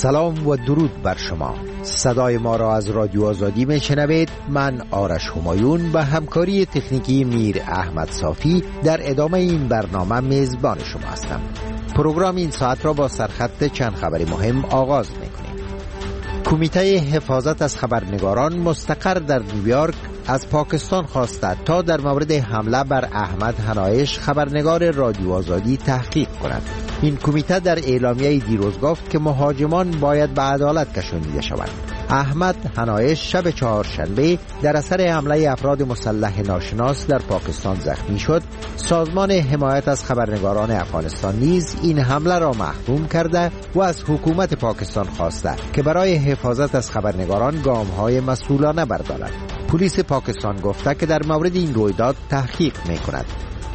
سلام و درود بر شما. صدای ما را از رادیو آزادی میشنوید. من آرش همایون با همکاری تکنیکی میر احمد صافی در ادامه این برنامه میزبان شما هستم. پروگرام این ساعت را با سرخط چند خبر مهم آغاز میکنیم. کمیته حفاظت از خبرنگاران مستقر در نیویورک از پاکستان خواسته تا در مورد حمله بر احمد حنایش خبرنگار رادیو آزادی تحقیق کند. این کمیته در اعلامیه دیروز گفت که مهاجمان باید به عدالت کشانیده شوند. احمد حنایش شب چهارشنبه در اثر حمله افراد مسلح ناشناس در پاکستان زخمی شد. سازمان حمایت از خبرنگاران افغانستان نیز این حمله را محکوم کرده و از حکومت پاکستان خواسته که برای حفاظت از خبرنگاران گام‌های مسئولانه بردارد. پلیس پاکستان گفته که در مورد این رویداد تحقیق می‌کند.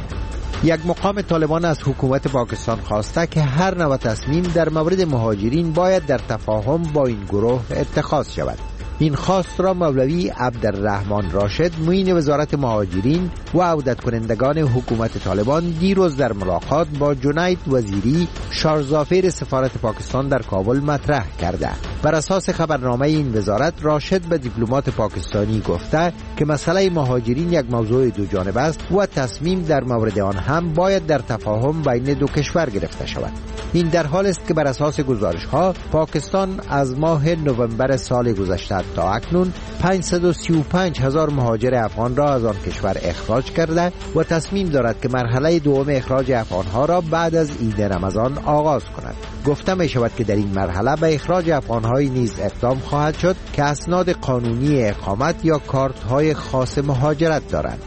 یک مقام طالبان از حکومت پاکستان خواسته که هر نوع تصمیم در مورد مهاجرین باید در تفاهم با این گروه اتخاذ شود. این خواست را مولوی عبدالرحمن راشد معین وزارت مهاجرین و عودت کنندگان حکومت طالبان دیروز در ملاقات با جنید وزیری شارژافیر سفارت پاکستان در کابل مطرح کرده. بر اساس خبرنامه این وزارت، راشد به دیپلمات پاکستانی گفته که مسئله مهاجرین یک موضوع دو جانبه است و تصمیم در مورد آن هم باید در تفاهم بین دو کشور گرفته شود. این در حال است که بر اساس گزارش‌ها پاکستان از ماه نوامبر سال گذشته تا اکنون 535,000 مهاجر افغان را از آن کشور اخراج کرده و تصمیم دارد که مرحله دوم اخراج افغانها را بعد از عید رمضان آغاز کند. گفته می شود که در این مرحله به اخراج افغانهای نیز اقدام خواهد شد که اسناد قانونی اقامت یا کارت‌های خاص مهاجرت دارند.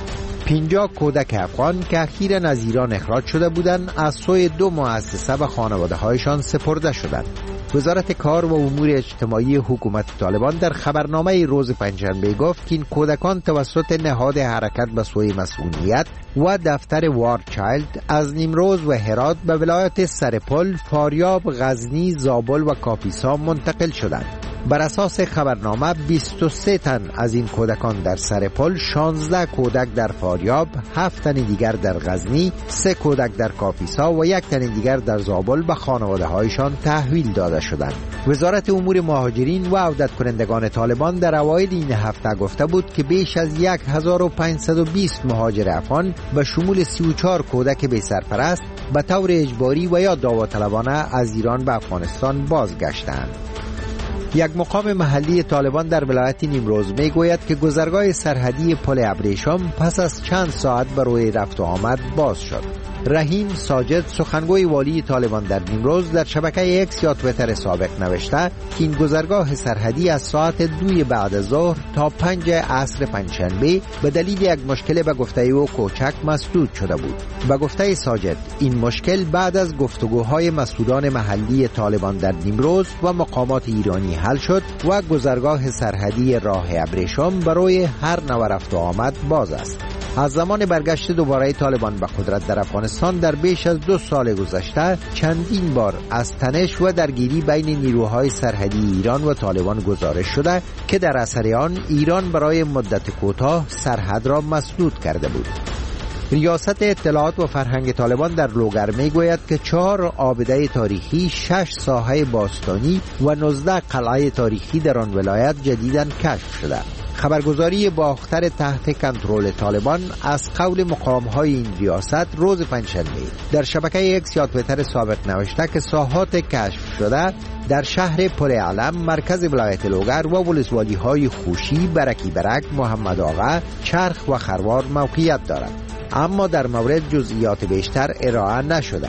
50 کودک افغان که اخیراً از ایران اخراج شده بودند از سوی دو مؤسسه به خانواده‌هایشان سپرده شدند. وزارت کار و امور اجتماعی حکومت طالبان در خبرنامه روز پنجشنبه گفت که این کودکان توسط نهاد حرکت به سوی مسئولیت و دفتر وار چایلد از نیمروز و هرات به ولایت سرپل، فاریاب، غزنی، زابل و کاپیسا منتقل شدند. بر اساس خبرنامه 23 تن از این کودکان در سرپل، 16 کودک در فاریاب، 7 تن دیگر در غزنی، 3 کودک در کاپیسا و 1 تن دیگر در زابل به خانواده‌هایشان تحویل داده شدند. وزارت امور مهاجرین و عودت کنندگان طالبان در اوایل این هفته گفته بود که بیش از 1520 مهاجر افغان به شمول 34 کودک بی سرپرست به طور اجباری و یا داوطلبانه از ایران به افغانستان بازگشتند. یک مقام محلی طالبان در ولایت نیمروز می گوید که گذرگاه سرحدی پل ابریشم پس از چند ساعت برای رفت و آمد باز شد. رحیم ساجد، سخنگوی والی طالبان در نیمروز، در شبکه اکس یا تویتر سابق نوشته که این گذرگاه سرحدی از ساعت 2 بعد از ظهر تا 5 عصر پنجشنبه به دلیل یک مشکل به گفته او کوچک مسدود شده بود. به گفته ساجد، این مشکل بعد از گفتگوهای مسئولان محلی طالبان در نیمروز و مقامات ایرانی حل شد و گذرگاه سرحدی راه ابریشم برای هر نوع رفت و آمد باز است. از زمان برگشت دوباره طالبان به قدرت در افغانستان در بیش از 2 سال گذشته چندین بار از تنش و درگیری بین نیروهای سرحدی ایران و طالبان گزارش شده که در اثر آن ایران برای مدت کوتاه سرحد را مسدود کرده بود. ریاست اطلاعات و فرهنگ طالبان در لوگر می گوید که 4 آبده تاریخی، 6 ساحه باستانی و 19 قلعه تاریخی در آن ولایت جدیداً کشف شده. خبرگزاری باختر تحت کنترل طالبان از قول مقام‌های این ریاست روز پنجشنبه در شبکه اکس یا تویتر سابق نوشته که ساحات کشف شده در شهر پر علم، مرکز ولایت لوگر و ولسوالی‌های خوشی، برکی برک، محمد آقا، چرخ و خروار موقعیت دارد، اما در مورد جزئیات بیشتر ارائه نشده.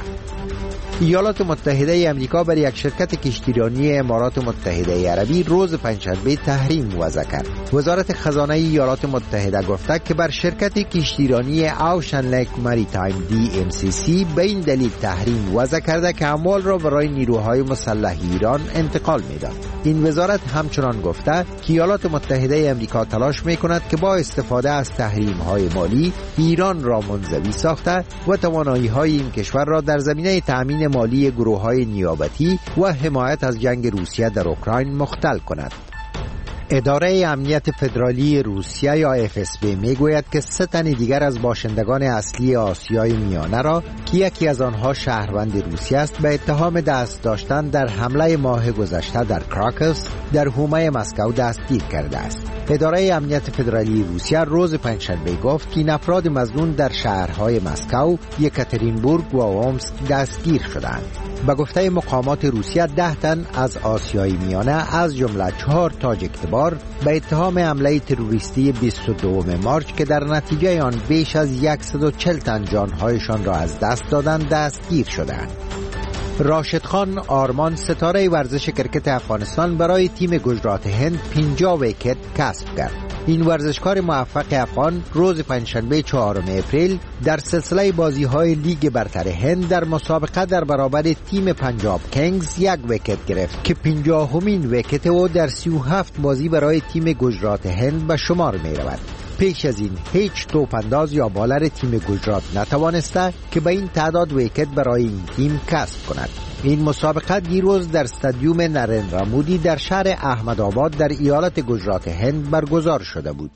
ایالات متحده امریکا بر یک شرکت کشتیرانی امارات متحده عربی روز پنجشنبه تحریم وضع کرد. وزارت خزانه ایالات متحده گفته که بر شرکت کشتیرانی اوشن لیک مریتایم DMCC به این دلیل تحریم وضع کرده که اموال را برای نیروهای مسلح ایران انتقال می‌دهد. این وزارت همچنان گفته که ایالات متحده امریکا تلاش می‌کند که با استفاده از تحریم‌های مالی ایران را منزوی ساخته و توانایی‌های این کشور را در زمینه تأمین مالی گروه‌های نیابتی و حمایت از جنگ روسیه در اوکراین مختل کند. اداره امنیت فدرالی روسیه یا FSB میگوید که 3 تن دیگر از باشندگان اصلی آسیای میانه را که یکی از آنها شهروند روسیه است به اتهام دست داشتن در حمله ماه گذشته در کراکوس در حومه مسکو دستگیر کرده است. اداره امنیت فدرالی روسیه روز پنجشنبه گفت که این افراد مظنون در شهرهای مسکو، یکاترینبورگ و اومسک دستگیر شدند. به گفته مقامات روسیه 10 تن از آسیای میانه از جمله 4 تاجیک‌تبار به اتهام حمله تروریستی 22 مارچ که در نتیجه آن بیش از 140 تن جانهایشان را از دست دادند دستگیر شدند. راشد خان آرمان ستاره ورزش کرکت افغانستان برای تیم گجرات هند 50 ویکت کسب کرد. این ورزشکار موفق افغان روز پنجشنبه 4 اپریل در سلسله بازی‌های لیگ برتر هند در مسابقه در برابر تیم پنجاب کینگز 1 ویکت گرفت که 50مین ویکت او در 37 بازی برای تیم گجرات هند به شمار می‌رود. پیش از این هیچ توپانداز یا بالر تیم گجرات نتوانسته که به این تعداد ویکت برای این تیم کسب کند. این مسابقه دیروز در استادیوم نریندرا مودی در شهر احمدآباد در ایالت گجرات هند برگزار شده بود.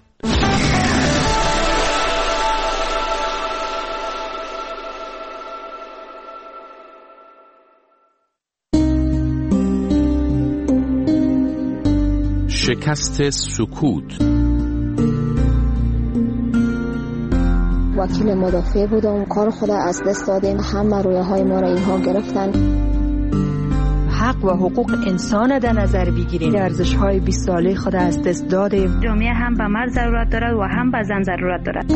شکست سکوت. وکیل مدافع بودم، کار خود از دست دادیم، همه رویاهای ما را اینها گرفتن. حق و حقوق انسان در نظر بگیریم، ارزش‌های 20 ساله خود از دست دادیم. جامعه هم به مرد ضرورت دارد و هم به زن ضرورت دارد.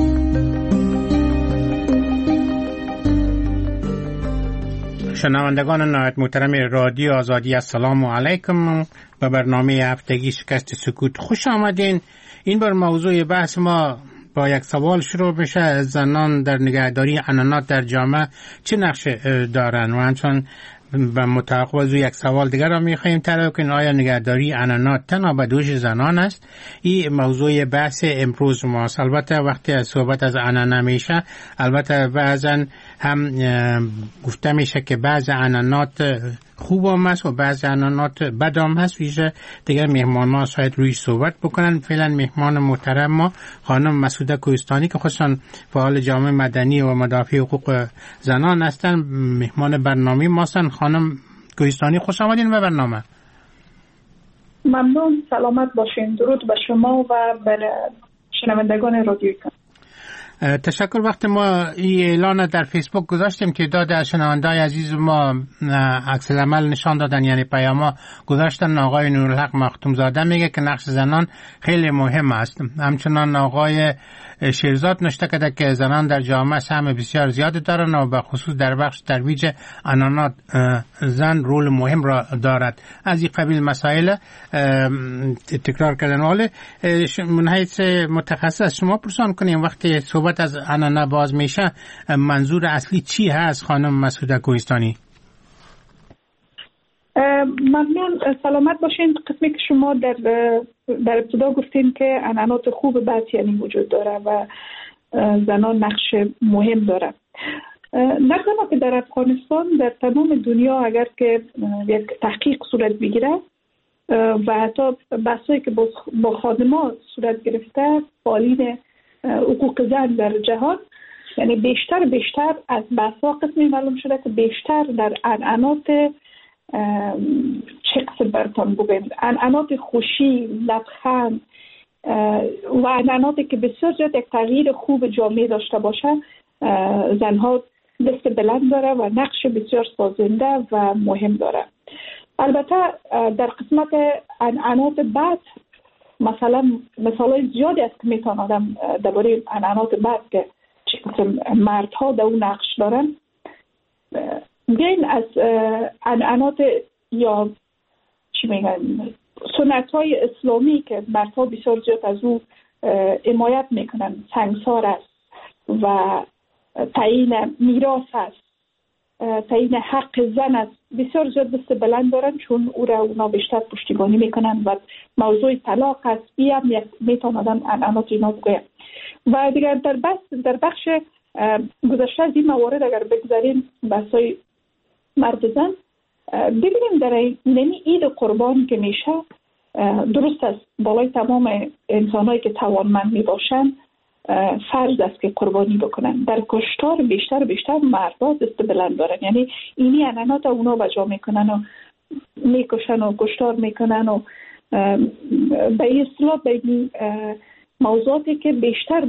شنوندگان نهایت محترم رادیو آزادی، السلام علیکم. به برنامه هفتگی شکست سکوت خوش آمدین. این بار موضوع بحث ما با یک سوال شروع میشه: زنان در نگهداری عنعنات در جامعه چه نقش دارن؟ و همچنان به متعاقب از یک سوال دیگر را میخواهیم طرح کنیم: آیا نگهداری عنعنات تنها به دوش زنان است؟ این موضوع بحث امروز ماست. البته وقتی صحبت از عنعنه میشه، البته بعضا هم گفته میشه که بعض عنعنات خوب هم هست و بعض عنعنات بد هم هست. ویژه دیگر مهمان ما شاید رویش صحبت بکنن. فعلا مهمان محترم ما خانم مسعوده کوهستانی که خصوصا فعال جامعه مدنی و مدافع حقوق زنان هستن، مهمان برنامه ما هستن. خانم کوهستانی خوش آمدین به برنامه. ممنون، سلامت باشین. درود به شما و به شنوندگان رادیوی. تشکر. وقت ما این اعلان در فیسبوک گذاشتیم که داده شنوندای عزیز ما عکس العمل نشان دادن، یعنی پیاما گذاشتن. آقای نورالحق مختوم زاده میگه که نقش زنان خیلی مهم است. همچنان آقای شیرزاد نوشته کرده که زنان در جامعه سهم بسیار زیاد دارند و به خصوص در بخش ترویج عنعنات زن رول مهم را دارد. از این قبیل مسائل تکرار کردن. ولی من حیث متخصص از شما پرسان کنیم، وقتی صحبت از عنعنه باز میشه منظور اصلی چی هست خانم مسعوده کوهستانی؟ ممنون، سلامت باشین. قسمی که شما در ابتدا گفتین که عنعنات خوب بعض یعنی وجود داره و زنان نقش مهم داره. نه تنها که در افغانستان، در تمام دنیا اگر که یک تحقیق صورت بگیره و حتی بحثایی که با خادمات صورت گرفته، فعالین حقوق زن در جهان، یعنی بیشتر از بحثا قسمی معلوم شده که بیشتر در عنعنات چه قسم براتون بگویم، عنعنات خوشی، لبخند و عنعناتی که بسیار زیاد یک تغییر خوب جامعه داشته باشه، زنها دست بلند داره و نقش بسیار سازنده و مهم داره. البته در قسمت عنعنات بد مثالای زیادی است که میتونه آدم درباره عنعنات بد که چه قسم مردها در اون نقش دارن. بیاین از عنعنات یا چی میگن سنت‌های اسلامی که مردها بسیار زیاد از او حمایت میکنن، سنگسار است و تعیین میراث است، تعیین حق زن است، بسیار زیاد دست بلند دارن چون او را اونا بیشتر پشتیبانی میکنن. و موضوع طلاق است، بیا میتونه آدم عنعنات اینا بگوید. و دیگر در بخش گذشته از این موارد اگر بگذاریم بحثای مرد زن، ببینیم در این عید قربان که میشه، درست است بالای تمام انسان‌هایی که توانمند میباشند فرض است که قربانی بکنن. در کشتار بیشتر مردها دست بلند دارن، یعنی اینی عنعنات اونا بجا میکنن و میکشن و کشتار میکنن و به اصطلاح به این موضوعاتی که بیشتر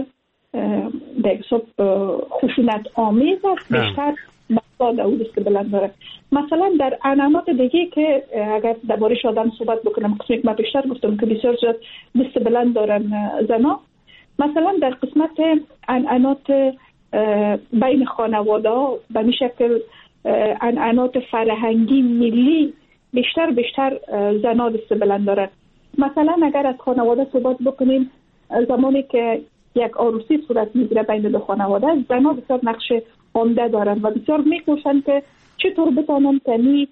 در حساب خشونت آمیز است بیشتر مردها او دست بلند داره. مثلا در عنعنات دیگه که اگر درباره‌اش آدم صحبت بکنم، قسمی که من بیشتر گفتم که بسیار زیاد دست بلند دارن زنا، مثلا در قسمت عنعنات بین خانواده به این شکل عنعنات فرهنگی ملی بیشتر زنا دست بلند دارن. مثلا اگر از خانواده صحبت بکنیم، زمانی که یک عروسی صورت میگیره بین دو خانواده، زنا بسیار نقش عمده دارن و بسیار میکوشن که چطور بتانن که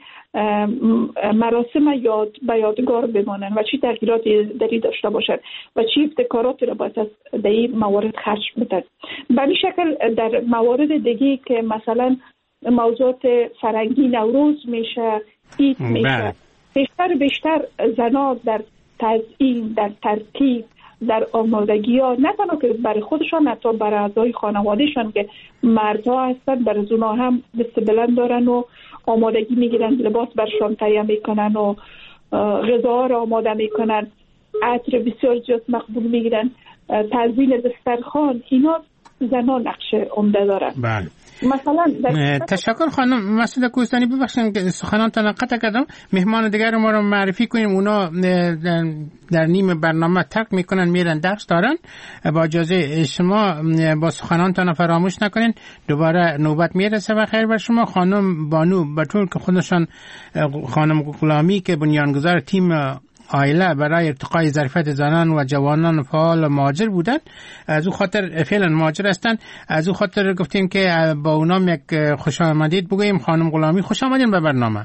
مراسم به یادگار بمانن و چی تغییراتی دری داشته باشن و چی ابتکاراتی را باید در این موارد خرج بدن. به این شکل در موارد دیگه که مثلا موضوعات فرنگی نوروز میشه، عید میشه، بیشتر زنا در تزیین، در ترتیب، در آمادگی ها، نه تنها که برای خودشان، حتی برای اعضای خانوادهشان که مردها هستن، برای زونا هم دست بلند دارن و آمادگی میگیرن، لباس برشان تهیه میکنن و غذا را آماده میکنن، عطر بسیار زیاد مقبول میگیرن، تزیین دسترخوان، اینا زنا نقش عمده دارن. بله. مثلا تشکر خانم مسعود کوهستانی. ببخشید که سخنانتان قطع کردم. مهمان دیگر ما رو معرفی کنیم. اونا در نیم برنامه ترک میکنن، میرن درس دارن. با اجازه شما با سخنانتان فراموش نکنین. دوباره نوبت میرسه و خیر بر شما. خانم بانو بطول که خودشان خانم غلامی که بنیانگذار تیم عائله برای ارتقای ظرفیت زنان و جوانان فعال مهاجر بودند، از او خاطر فعلا مهاجر هستند، از او خاطر گفتیم که با اونام یک خوش آمدید بگوییم. خانم غلامی خوش آمدین به برنامه.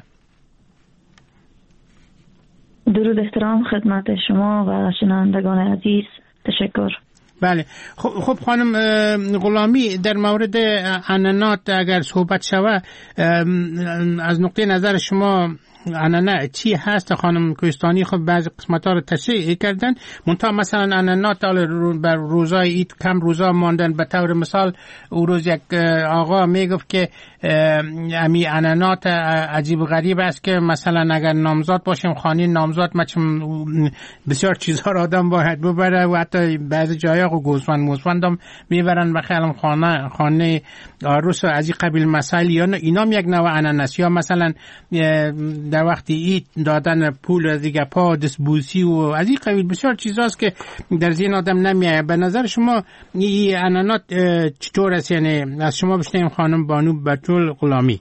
درود احترام خدمت شما و شنوندگان عزیز. تشکر. بله. خب خانم غلامی، در مورد عنعنات اگر صحبت شود، از نقطه نظر شما عنعنه چی هست؟ خانم کوهستانی خب بعضی قسمت‌ها رو تشریح کردن، منتها مثلا عنعنات بر روزای عید کم روزا ماندن. به طور مثال او روز یک آقا میگفت که امی عنعنات عجیب و غریب است که مثلا اگر نامزاد باشیم خانه نامزاد بسیار چیزها رو آدم باید ببره و حتی بعضی جایا گوسفند هم میبرن بخیالم خانه عروس و از این قبیل مسائل. یا اینا یک نوع عنعنه است. یا مثلا در وقتی عید دادن پول دیگه پا دستبوسی و از این قبیل بسیار چیزاست که در ذهن آدم نمیاد. به نظر شما این عنعنات چطور است؟ یعنی از شما بشنویم خانم بانو بطول غلامی.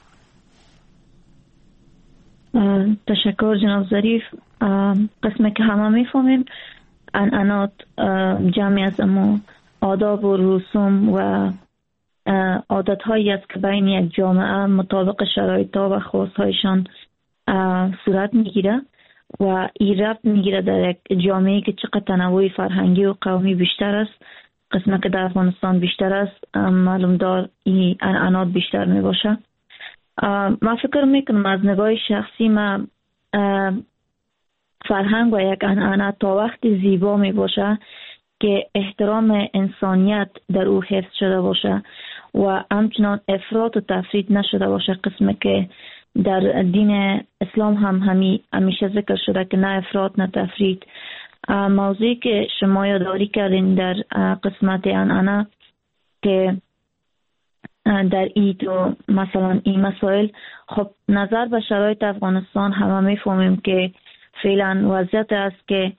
تشکر جناب ظریف. قسمه که همه میفهمیم عنعنات جمعی از امو آداب و رسوم و عادت هایی است که بین یک جامعه مطابق شرایط ها و خواست هایشان صورت میگیره و این ربط میگیره در یک جامعه که چقدر تنوع فرهنگی و قومی بیشتر است. قسمه که در افغانستان بیشتر است، معلوم دار این عنعنات بیشتر میباشه. من فکر میکنم از نگاه شخصی من فرهنگ و یک عنعنه تا وقتی زیبا میباشه که احترام انسانیت در او حفظ شده باشه و همچنان افراط و تفرید نشده باشه. قسمه که در دین اسلام هم همیشه ذکر شده که نه افراط نه تفرید. موضوعی که شما یادآوری کردین در قسمت عنعنه که در عید و مثلا این مسائل، خب نظر به شرایط افغانستان همه میفهمیم که فعلا وضعیت است که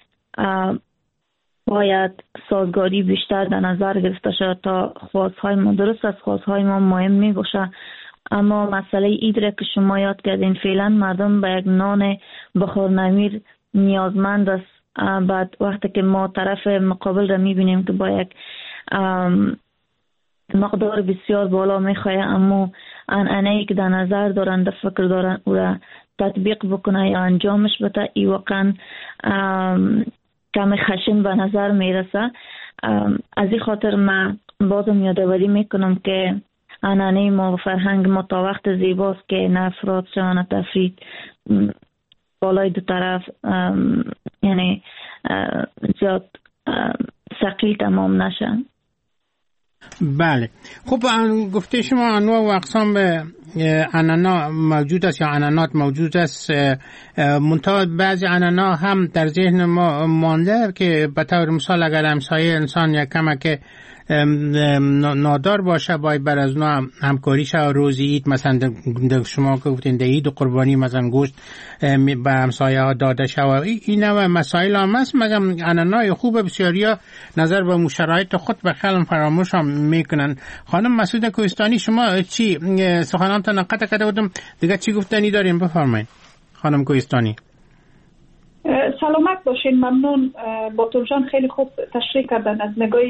باید سازگاری بیشتر در نظر گرفته شد تا خواستهای ما درست از خواستهای ما مهم می باشه. اما مسئله عید را که شما یاد کردین، فعلا مردم به یک نان بخور نمیر نیازمند است. بعد وقتی که ما طرف مقابل را می بینیم که با یک مقدار بسیار بالا می خواهد، اما عنعنه‌ای که در نظر دارن، در فکر دارن او را تطبیق بکنه یا انجامش بده، ای واقعا کم خشن به نظر میرسه. از این خاطر من بازم یادآوری میکنم که عنعنه ما و فرهنگ ما تا وقت زیباست که نه افراط شود نه تفرید. بالای دو طرف یعنی زیاد ثقیل تمام نشن. بله خب گفته شما انواع و اقسام انانا موجود است یا انانات موجود است، منتها بعضی انانا هم در ذهن ما مانده که به طور مثال اگر همسایه انسان یک کمک نادار باشه باید بر از اونا همکاری شه. روزی عید مثلا شما که گفتین در عید قربانی مثلا گوشت به همسایه ها داده شه و این نوع مسائل هم هست. مگم انانای خوب بسیاری ها نظر به شرایط خود به خلم فراموش هم میکنن. خانم مسعود کوهستانی شما چی سخنانتان قطع کرده بودم دیگه چی گفتنی داریم بفرمایید خانم کوهستانی. سلامت باشین. ممنون. باتور جان خیلی خوب تشریح کردن از نگاه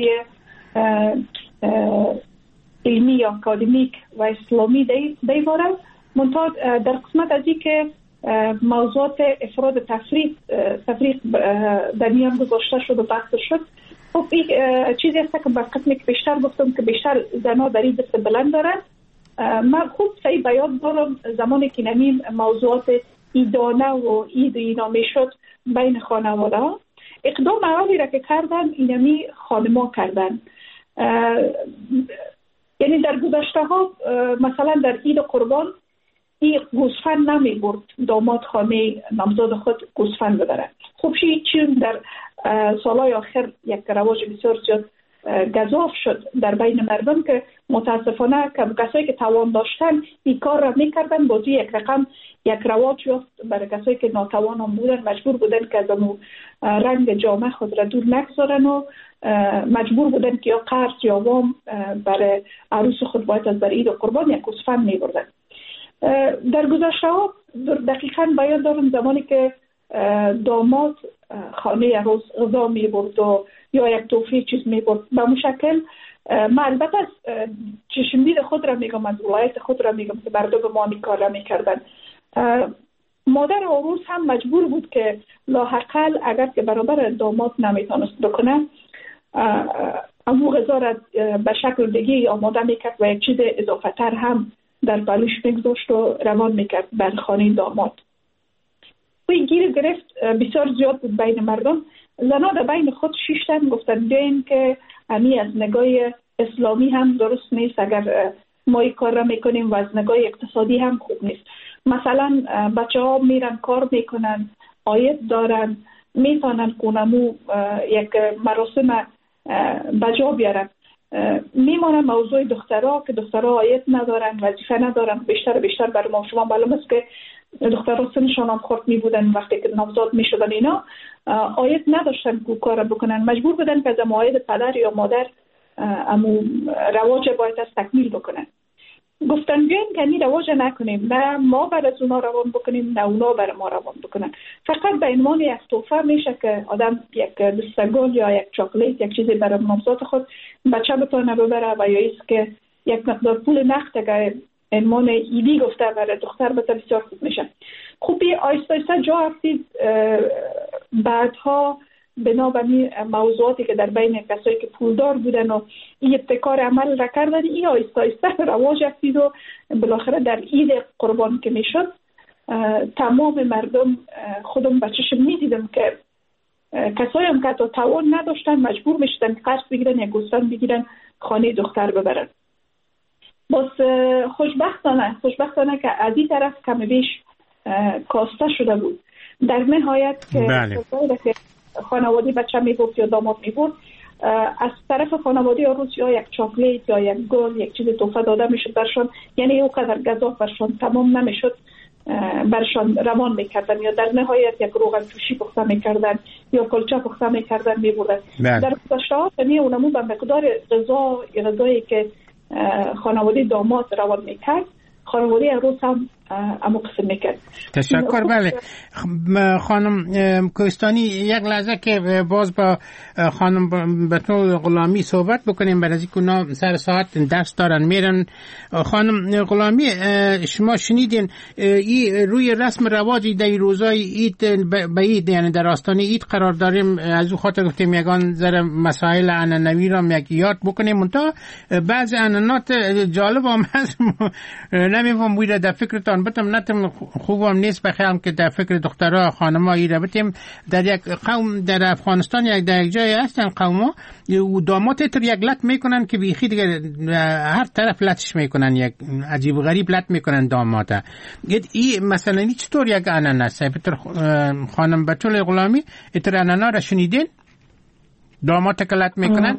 علمی یا اکادمیک و اسلامی دیواره. منتها در قسمت ازی که موضوعات افراد تفریق در میان گذاشته شد و بحث شد، خب این چیزی است که به قسمی که بیشتر گفتم که بیشتر زنها در این دست بلند دارن. من خوب صحیح بیان دارم زمانی که نمیم موضوعات ایدانه و اینا میشد بین خانواده ها، اقدام اولی را که کردن اینمی خانما کردن. یعنی در گذشته ها مثلا در عید قربان این گوسفند نمی برد داماد خانه نامزاد خود گوسفند ببرد. خب چون در سالهای آخر یک رواج بسیار زیاد گزاف شد در بین مردم که متاسفانه کسایی که توان داشتن این کار را میکردن، بازی یک رقم یک رواج یافت برای کسایی که ناتوان هم بودن مجبور بودن که از اون رنگ جامعه خود را دور نگذارن و مجبور بودن که یا قرض یا وام برای عروس خود باید از در عید قربان یک گوسفند میبردن. در گذشته ها دقیقاً بیان دارم زمانی که داماد خانه عروس غذا میبرد و یا یک توفیه چیز میبرد به مشکل من البته از چشمدید خود را میگم، از ولایت خود را میگم که مردم ما این کار را میکردن. مادر عروس هم مجبور بود که لاحقل اگر که برابر داماد نمیتونست بکنه امو غذا را به شکل دیگه آماده میکرد و یک چیز اضافه تر هم در پلوش میگذاشت و روان میکرد بر خانه داماد. و این گیر گرفت بسیار زیاد بود بین مردم. زنها در بین خود شیشتن گفتن بیاین که همی از نگاه اسلامی هم درست نیست اگر ما این کار را میکنیم و از نگاه اقتصادی هم خوب نیست. مثلا بچه ها میرن کار میکنن، آید دارن، میتونن کنمو یک مراسم بجا بیارن. میمانه موضوع دخترها که دخترها آید ندارن، وظیفه ندارن. بیشتر برای ما شما معلوم است که دخترها سنشان هم خورد می بودن وقتی که نوزاد می شدن اینا آید نداشتن که کار بکنن، مجبور بودن که از آید پدر یا مادر امو رواج باید از تکمیل بکنن. گفتن بیاین که این رواج نکنیم، نه ما بر از اونا روان بکنیم نه اونا بر ما روان بکنن. فقط به عنوان یک تحفه میشه که آدم یک دستگل یا یک چاکلیت یک چیزی برای نوزاد خود بچه بتونه ببره و یا ایست که یک مقدار پول نقد که عنوان ایدی گفته برای دختر بتا بسیار خوب میشه. خوبی آیسته آیسته جا افتید بعدها بنابراین موضوعاتی که در بین کسایی که پولدار بودن و این ابتکار عمل را کردن این آیسته آیسته رواج افتید و بالاخره در عید قربان که میشد تمام مردم خودم به چشم میدیدم که کسایی هم که توان نداشتن مجبور میشدن قرض بگیرن یا گوسفند بگیرن خانه دختر ببرن. باز خوشبختانه که از این طرف کم بیش کاسته شده بود. در نهایت که خانواده بچه میبرد یا داماد میبرد از طرف خانواده عروس یا یک چاکلیت یا یک گل یک چیز تحفه داده میشد برشان، یعنی اونقدر گزاف برشان تمام نمیشد برشان روان میکردن یا در نهایت یک روغن جوشی پخته میکردن یا کلچه پخته میکردن میبردن. در گذشته ها اونمو به مقدار غذایی که خانواده داماد روان میکرد خانواده عروس هم امو قسم میکرد. تشکر. بله خانم کوهستانی یک لحظه که باز با خانم بتو غلامی صحبت بکنیم برای از اینکه سر ساعت درس دارن میرن. خانم غلامی شما شنیدین این روی رسم رواجی در روزای عید به عید یعنی در آستانه عید قرار داریم، از او خاطر گفتیم یگان ذره مسائل عنعنوی را یک یاد بکنیم. منتها بعضی عنعنات جالب هم هست نمیفهم بویره در فکرتان بتم نتم خوبم نیست بخیرم که در فکر دخترها خانم‌ها ایره بتیم در یک قوم در افغانستان در یک جای هستن قوم‌ها داماد تر یک لط میکنن که بیخی دیگه هر طرف لطش میکنن، یک عجیب غریب لط میکنن داماده. این مثلا این چطور یک اناناس بتر خانم بتول غلامی اتر انانا را شنیدین داماد که لط میکنن؟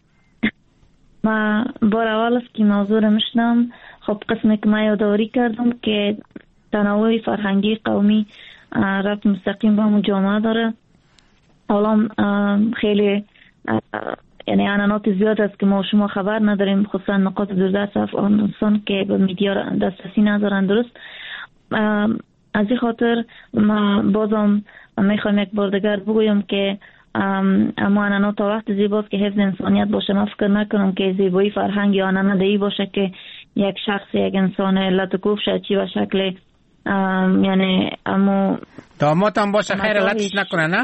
ما بار اول است که موضوع را میشنم. خب قسمی که ما یادآوری کردم که تنوع فرهنگی قومی ربط مستقیم با همون جامعه داره. حالا خیلی یعنی انانات زیاد است که ما شما خبر نداریم، خصوصا نقاط دوردست افغانستان که به میدیا دسترسی ندارن. درست از این خاطر ما بازم میخوایم یک بار دیگر بگویم که اما انانات تا وقت زیباست که حفظ انسانیت باشه. من فکر نکنم که زیبایی فرهنگ یا انانادهی باشه که یک شخص یک انسان لطکوف شد چی و شکل یعنی امو داماد هم باشه خیر لطش نکنه نه؟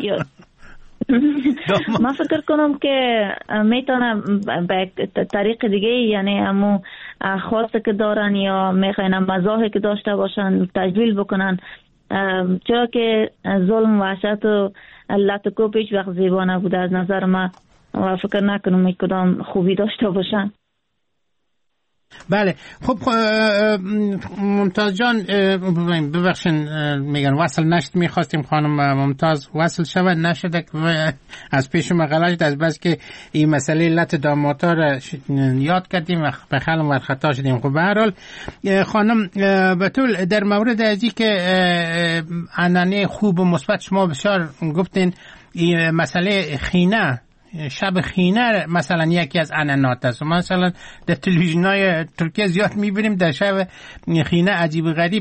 من فکر کنم که میتونه به طریق دیگه یعنی امو خاصه که دارن یا میخواین مزاحی که داشته باشن تجلیل بکنن، چرا که ظلم و وحشت و لطکوف هیچ وقت زیبا نبوده از نظر من و فکر نکنم کدام خوبی داشته باشن. بله خب ممتاز جان ببخشین میگن وصل نشد، میخواستیم خانم ممتاز وصل شود نشده از پیش مقاله از بس که این مسئله لط داماتا را یاد کردیم و به خلم و خطا شدیم. خب به هر حال خانم بتول در مورد ازی که انانه خوب و مثبت شما بسیار گفتین این مسئله خینه شب خینه مثلا یکی از انانات است. مثلا در تلویزیون‌های ترکیه زیاد می‌بینیم در شب خینه عجیب غریب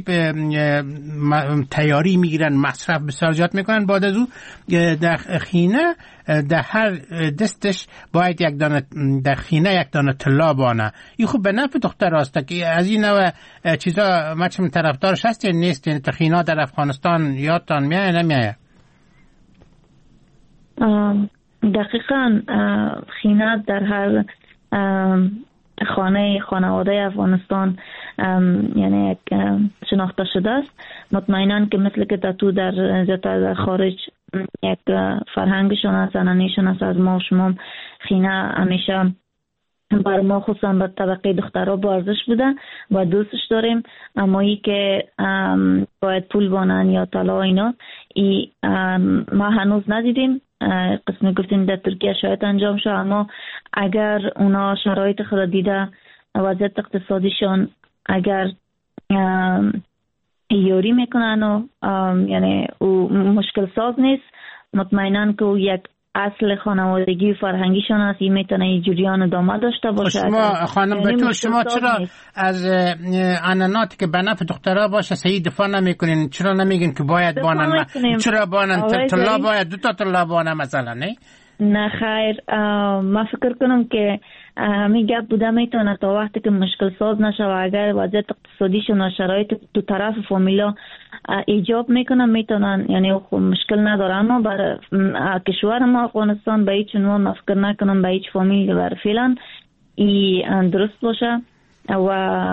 تیاری میگیرن، مصرف بسیار زیاد میکنن. بعد از او در خینه در هر دستش باید یک دانه در خینه یک دانه طلا بانه. این خوب به نفع دختر است که از این نوع چیزا ما چه طرفدارش هستین نیستین؟ خینه در افغانستان یادتان میاد نمیاد؟ دقیقاً خینه در هر خانواده افغانستان یعنی یک شناخته شده است. مطمئناً که مثل که تو در خارج یک فرهنگشون است، انانیشون است. از ما و شما خینه همیشه بر ما خصوصا به طبقه دخترها با ارزش بوده و دوستش داریم. اما ای که باید پول بانن یا طلا اینا ما هنوز ندیدیم. قسمی گفتیم در ترکیه شاید انجام شد، اما اگر اونا شرایط خود دیده وضعیت اقتصادیشون اگر یاری میکنن و یعنی او مشکل ساز نیست، مطمئناً که او یک اصل خانوادگی فرهنگیشون است. این میتونه این جریان داماد داشته باشه. شما خانم بتول شما چرا از انانات که به نفع دخترها باشه صحیح دفاع نمیکنین؟ چرا نمیگین که باید بانن؟ چرا بانن طلا باید 2 تا طلا بانه مثلا؟ نه خیر، من فکر کنم که همین گپ بوده میتونه تا وقتی که مشکل ساز نشه و اگر وضعیت اقتصادیشون و شرایط دو طرف فامیلا ایجاب میکنن میتونن، یعنی مشکل نداره. اما برای کشور ما افغانستان به هیچ عنوان من فکر نکنم به هیچ فامیل برای فعلا این درست باشه و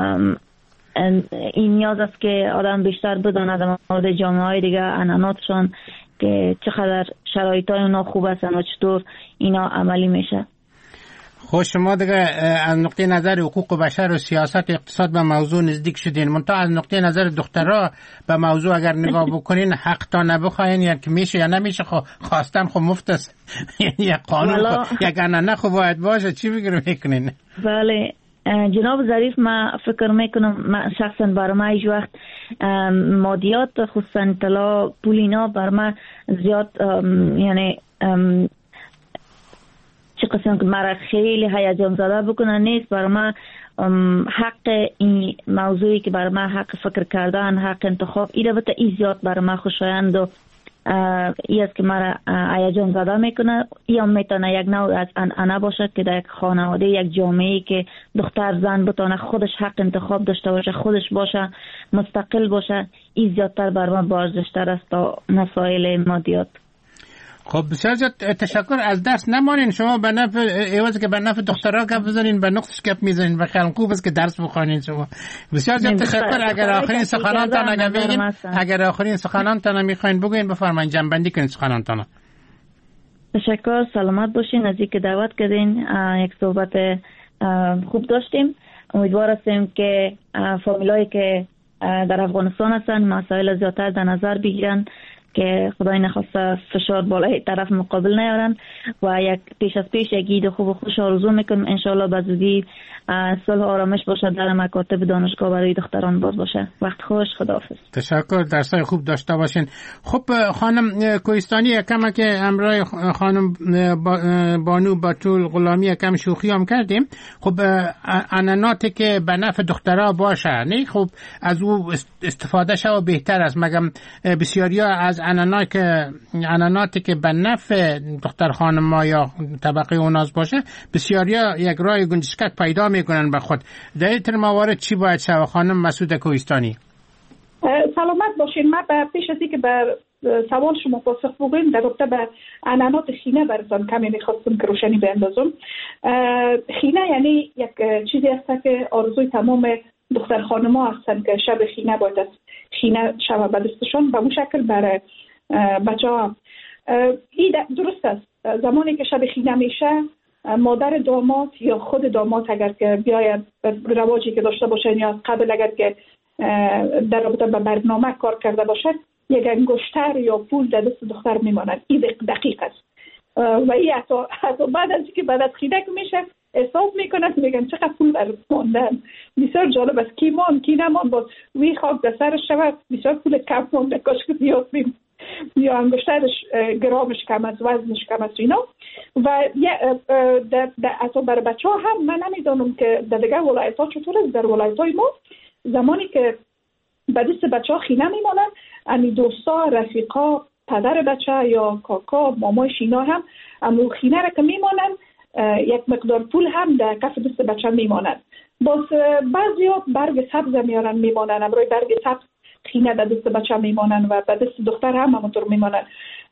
این نیاز است که آدم بیشتر بداند در مورد جامعه های دیگه اناناتشون که چقدر شرایطای اونا خوب هستن و چطور اینا عملی میشه. خب شما دیگه از نقطه نظر حقوق بشر و سیاست و اقتصاد به موضوع نزدیک شدین، منتها از نقطه نظر دخترها به موضوع اگر نگاه بکنین حق تا نبخواین یا که میشه یا نمیشه خواستن خب مفت است. یک قانون یک انانه خب باید باشه. چی میکنین؟ بله جناب ظریف، من فکر میکنم شخصا برای من هیچ وقت مادیات خصوصا طلا پول اینا بر من زیاد یعنی چه قسم که مرا خیلی هیجان زده بکنن نیست. برای من حق این موضوعی که برای من حق فکر کردن، حق انتخاب، این البته ای زیاد برای من خوشایند و ای است که مرا هیجان زده میکنه. یا میتونه یک نوع از انانه باشه که در یک خانواده یک جامعه‌ای که دختر زن بتونه خودش حق انتخاب داشته باشه، خودش باشه، مستقل باشه، ای زیادتر برای من با ارزش‌تر است تا مسائل مادیات. خب بسیار زیاد تشکر. از دست نمانین شما، به نفع ایواز که به نفع دخترها گپ بزنین به نقصش گپ میزنین و خیلی خوب است که درس بخوانین شما. بسیار زیاد تشکر. اگر آخرین سخنانتان اگر آخرین سخنانتان میخواین بگوین بفرمایید، جنبندی کنین سخنانتان. تشکر، سلامت باشین. از اینکه دعوت کردین یک صحبت خوب داشتیم. امیدوار هستیم که فامیلایی که در افغانستان هستن مسائل زیادتر در نظر بگیرن که خدای نخواسته فشار بالای طرف مقابل نیارن و یک پیش از پیش یک عید خوب و خوش آرزو میکنم انشالله به زودی صلح و آرامش باشه در مکاتب دانشگاه برای دختران باز باشه. وقت خوش، خداحافظ. تشکر، درسای خوب داشته باشین. خب خانم کوهستانی یکم که امرای خانم بانو بطول غلامی یکم شوخی هم کردیم. خب عنعناتی که به نفع دخترها باشه نه، خب از او استفاده شو بهتر است. مگم بسیاریا از عنعناتی که به نفع دختر خانم یا طبقه اوناز باشه بسیاریا یک راه گنجشکک پیدا میکنن به خود. در این موارد چی باید شود خانم مسعود کوهستانی؟ سلامت باشین. من پیش از اینکه بر سوال شما پاسخ بگویم در رابطه به عنعنات خینه براتون کمی میخواستم که روشنی بیندازم. خینه یعنی یک چیزی است که آرزوی تمام دختر خانم‌ها هستن که شب خینه باید است خینه شب به دستشون. به اون شکل برای بچه‌ها این درست است. زمانی که شب خینه میشه مادر داماد یا خود داماد اگر که بیاید رواجی که داشته باشن یا قبل اگر که در رابطه با برنامه کار کرده باشد یک انگشتر یا پول در دست دختر میماند. این دقیق است و این حتی بعد از اینکه بعد از خینه میشه حساب میکنن میگن چقدر پول برات ماندن. بسیار جالب است. کی نمان باز وی خاک در سرش شود بسیار پول کم مونده، کاش که بیافتیم یا انگشترش گرامش کم است، وزنش کم است اینا. و اصلا برای بچه ها هم من نمیدانم که در دیگه ولایت ها چطور است. در ولایت های ما زمانی که به دست بچه ها خینه میمانن امی دوستا رفیقا پدر بچه یا کاکا مامای شینا هم امو خینه را که میمانن یک مقدار پول هم در کف دست بچه میمانن. باز بعضی ها برگ سبز میارن میمانن، امروی برگ سبز خینه در دست بچه میمانن و به دست دختر هم همونطور میمانن.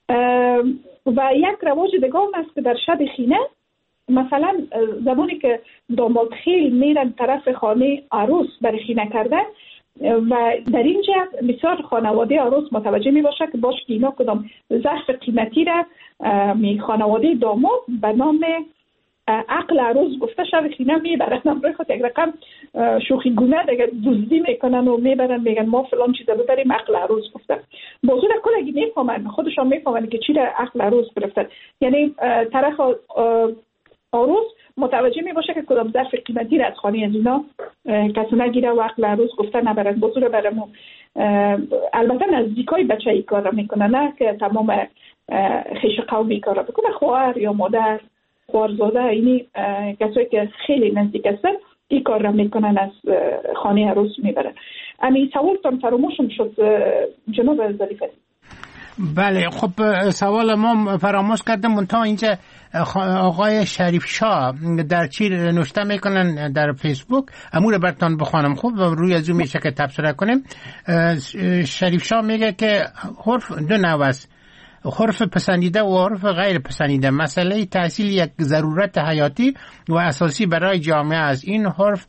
و یک رواج دیگه است که در شب خینه مثلا زمانی که داماد خیل میرن طرف خانه عروس برای خینه کردن و در اینجا بسیار خانواده عروس متوجه می باشه که باش که اینا کدام ظرف قیمتی را خانواده داماد به نام عقل عروس گفته شب خینه میبرن. امروی خود یک رقم شوخی گونه دیگه دزدی میکنن و میبرن میگن ما فلان چیزا ببریم عقل عروس گفته. بازور کلگی میفهمن، خودشان میفهمن که چی را عقل عروس گرفتن. یعنی طرف عروس متوجه می باشه که کدام ظرف قیمتی را از خانه از اینا کسی نگیره و عقل عروس گفته نبرن. بازور برمون البته نزدیکای بچه ای کار میکنن، نه که تمام خیش قومی کار بکنه. خواهر یا مادر خوارزاده اینی کسایی که خیلی نزدیک هستن این کار را میکنن، از خانه عروس میبرن. امی سوالتان فراموشم شد جناب ظریف. بله خب سوال ما فراموش کردم. منتها اینجا آقای شریف شاه در چی نوشته میکنن در فیسبوک، امور برتان بخوانم خوب و روی از اون میشه که تبصره کنیم. شریف شاه میگه که حرف دو نوع است، حرف پسندیده و حرف غیر پسندیده. مسئله تحصیل یک ضرورت حیاتی و اساسی برای جامعه است. این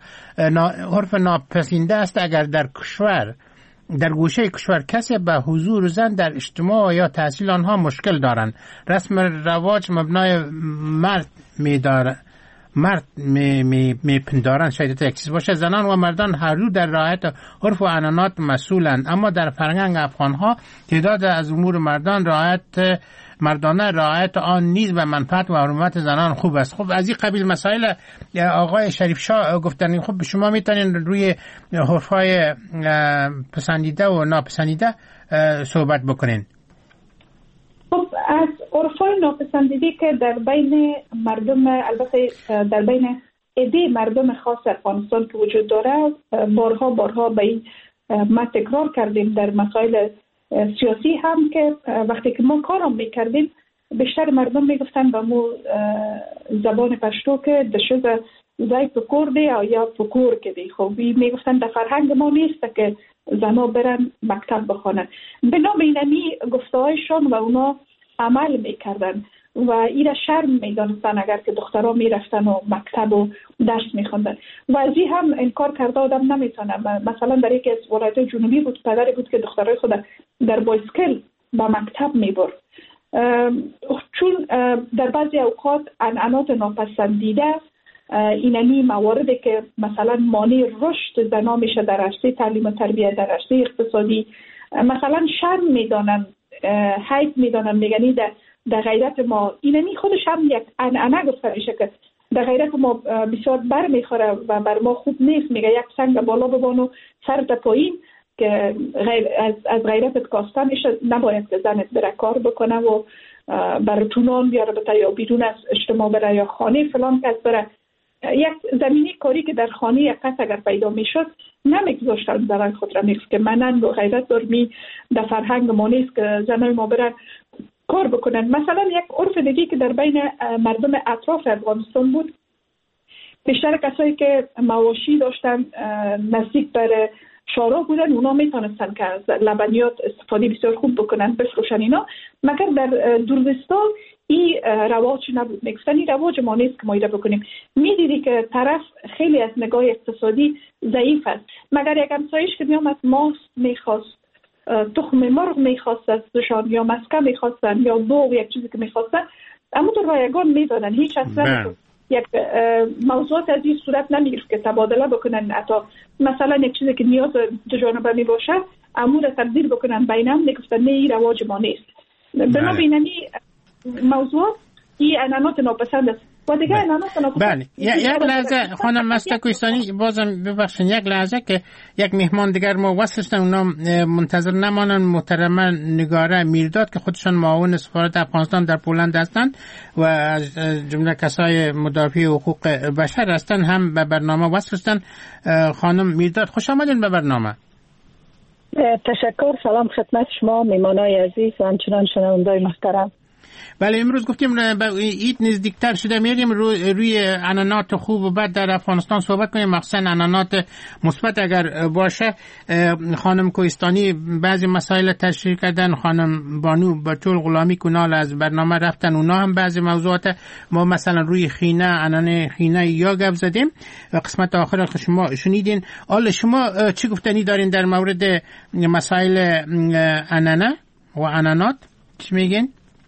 حرف ناپسندیده است اگر در گوشه کشور کسی به حضور زن در اجتماع یا تحصیل آنها مشکل دارند. رسم رواج مبنای مرد میپندارند شاید یک چیز باشه. زنان و مردان هر دو در رعایت عرف و عنعنات مسئولند، اما در فرهنگ افغانها تعداد از امور مردانه رعایت آن نیز به منفعت و حرمت زنان خوب است. خب از این قبیل مسائل آقای شریف شاه گفتن. خب شما میتونین روی حرفای پسندیده و ناپسندیده صحبت بکنین. خب از عرفای ناپسندیده که در بین مردم، البته در بین عده مردم خاص افغانستان که وجود داره، بارها به این ما تکرار کردیم در مسائل سیاسی هم که وقتی که ما کارم میکردیم بیشتر مردم میگفتن به مو زبان پشتو که دشوز زای پکور دی یا پکور که دی. خب میگفتن در فرهنگ ما نیست که زنا برن مکتب بخونن. به نام اینمی گفته هایشان و اونا عمل میکردن و ایره شرم میدانستن اگر که دخترها میرفتن و مکتب و درس میخوندن و از این هم انکار کرده آدم نمیتونه. مثلا در یکی از ولایت جنوبی بود پدری بود که دخترای خود در بایسکل با مکتب میبرد، چون در بعضی اوقات عنعنات ناپسندیده اینمی مواردی که مثلا مانع رشد زنا میشه در عرصه تعلیم و تربیت، در عرصه اقتصادی، مثلا شرم میدانن، حیث میدانن، میگنی در غیرت ما اینمی خودش هم یک عنعنه گفته میشه که در غیرت ما بسیار بر میخوره و بر ما خوب نیست. میگه یک سنگ بالا ببان و سرت پایین، که از غیرتت کاسته میشه، نباید که زنت بره کار بکنه و برای تونان بیاره بتا یا بیرون از اجتماع بره یا خانه فلان کس بره. یک زمینی کاری که در خانه یک کس اگر پیدا میشد نمیگذاشتن زنان خود را میگفت که منن و غیرت درمی در فرهنگ ما نیست که زنان ما برن کار بکنن. مثلا یک عرف دیگه که در بین مردم اطراف افغانستان بود، بیشتر کسایی که مواشی داشتن نزدیک بر شارع بودن، اونا میتونستن که از لبنیات استفاده بسیار خوب بکنن، بفروشن اینا، مگر در دوردستان این رواج نبود. میگفتن این رواج ما نیست که ما ایره بکنیم. میدیدی که طرف خیلی از نگاه اقتصادی ضعیف است، مگر یک همسایش که میامد ماست میخواست، تخم مرغ میخواست ازشان، یا مسکه میخواستن، یا بوغ، یک چیزی که میخواستن، اما تو رایگان میدادن. هیچ اصلا یک موضوعات از این صورت نمیگرفت که تبادله بکنن. حتی مثلا یک چیزی که نیاز دو جانبه می باشه امور تبدیل بکنن بینم، میگفتن نه این رواج ما نیست. بنابراین موضوعات این عنعنات ناپسند است و دیگه عنعنات ناپسند. بله، یک لحظه خانم مسته کوهستانی، بازم ببخشید یک لحظه که یک مهمان دیگر ما وصلشتن، اونا منتظر نمانن. محترمه نگاره میرداد که خودشان معاون سفارت افغانستان در پولند هستند و از جمله کسای مدافع حقوق بشر هستند هم به برنامه وصلشتن. خانم میرداد خوش آمدین به برنامه. تشکر. سلام خدمت شما میمانای عزیز و همچنان شنوندای محترم. بله، امروز گفتیم به عید نزدیکتر شده، میریم روی عنعنات خوب و بد در افغانستان صحبت کنیم، مخصوصا عنعنات مثبت اگر باشه. خانم کوهستانی بعضی مسائل تشریح کردن، خانم بانو با طول غلامی کنال از برنامه رفتن، اونا هم بعضی موضوعات. ما مثلا روی خینه، عنعنه خینه یا گپ زدیم و قسمت آخر شما شنیدین. حالا شما چی گفتنی دارین در مورد مسائل عنعنه و عنعنات؟ چی میگین؟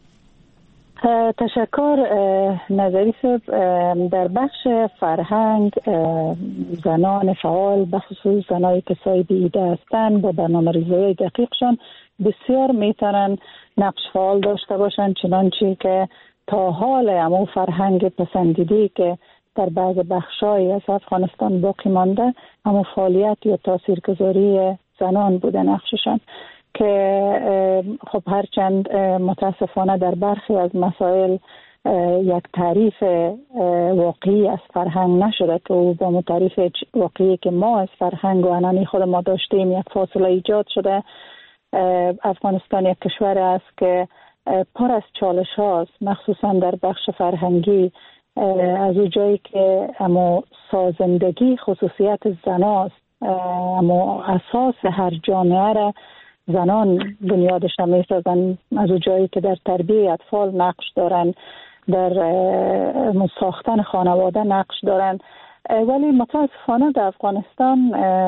تشکر نظری صاحب. در بخش فرهنگ زنان فعال بخصوص زنای که صاحب ایده هستند با برنامه ریزی دقیقشان بسیار میتونن نقش فعال داشته باشند، چنانچه که تا حال امو فرهنگ پسندیدی که در بعض بخشای از افغانستان باقی مانده، امو فعالیت یا تاثیرگذاری زنان بوده نقششان، که خب هرچند متاسفانه در برخی از مسائل یک تعریف واقعی از فرهنگ نشده که او با تعریف واقعی که ما از فرهنگ و عنعنه خود ما داشتیم یک فاصله ایجاد شده. افغانستان یک کشور است که پر از چالش هاست، مخصوصا در بخش فرهنگی، از او جایی که اما سازندگی خصوصیت زناست، اما اساس هر جامعه را زنان بنیادش را می‌سازند، از او جایی که در تربیت اطفال نقش دارند، در ساختن خانواده نقش دارند. ولی متاسفانه در افغانستان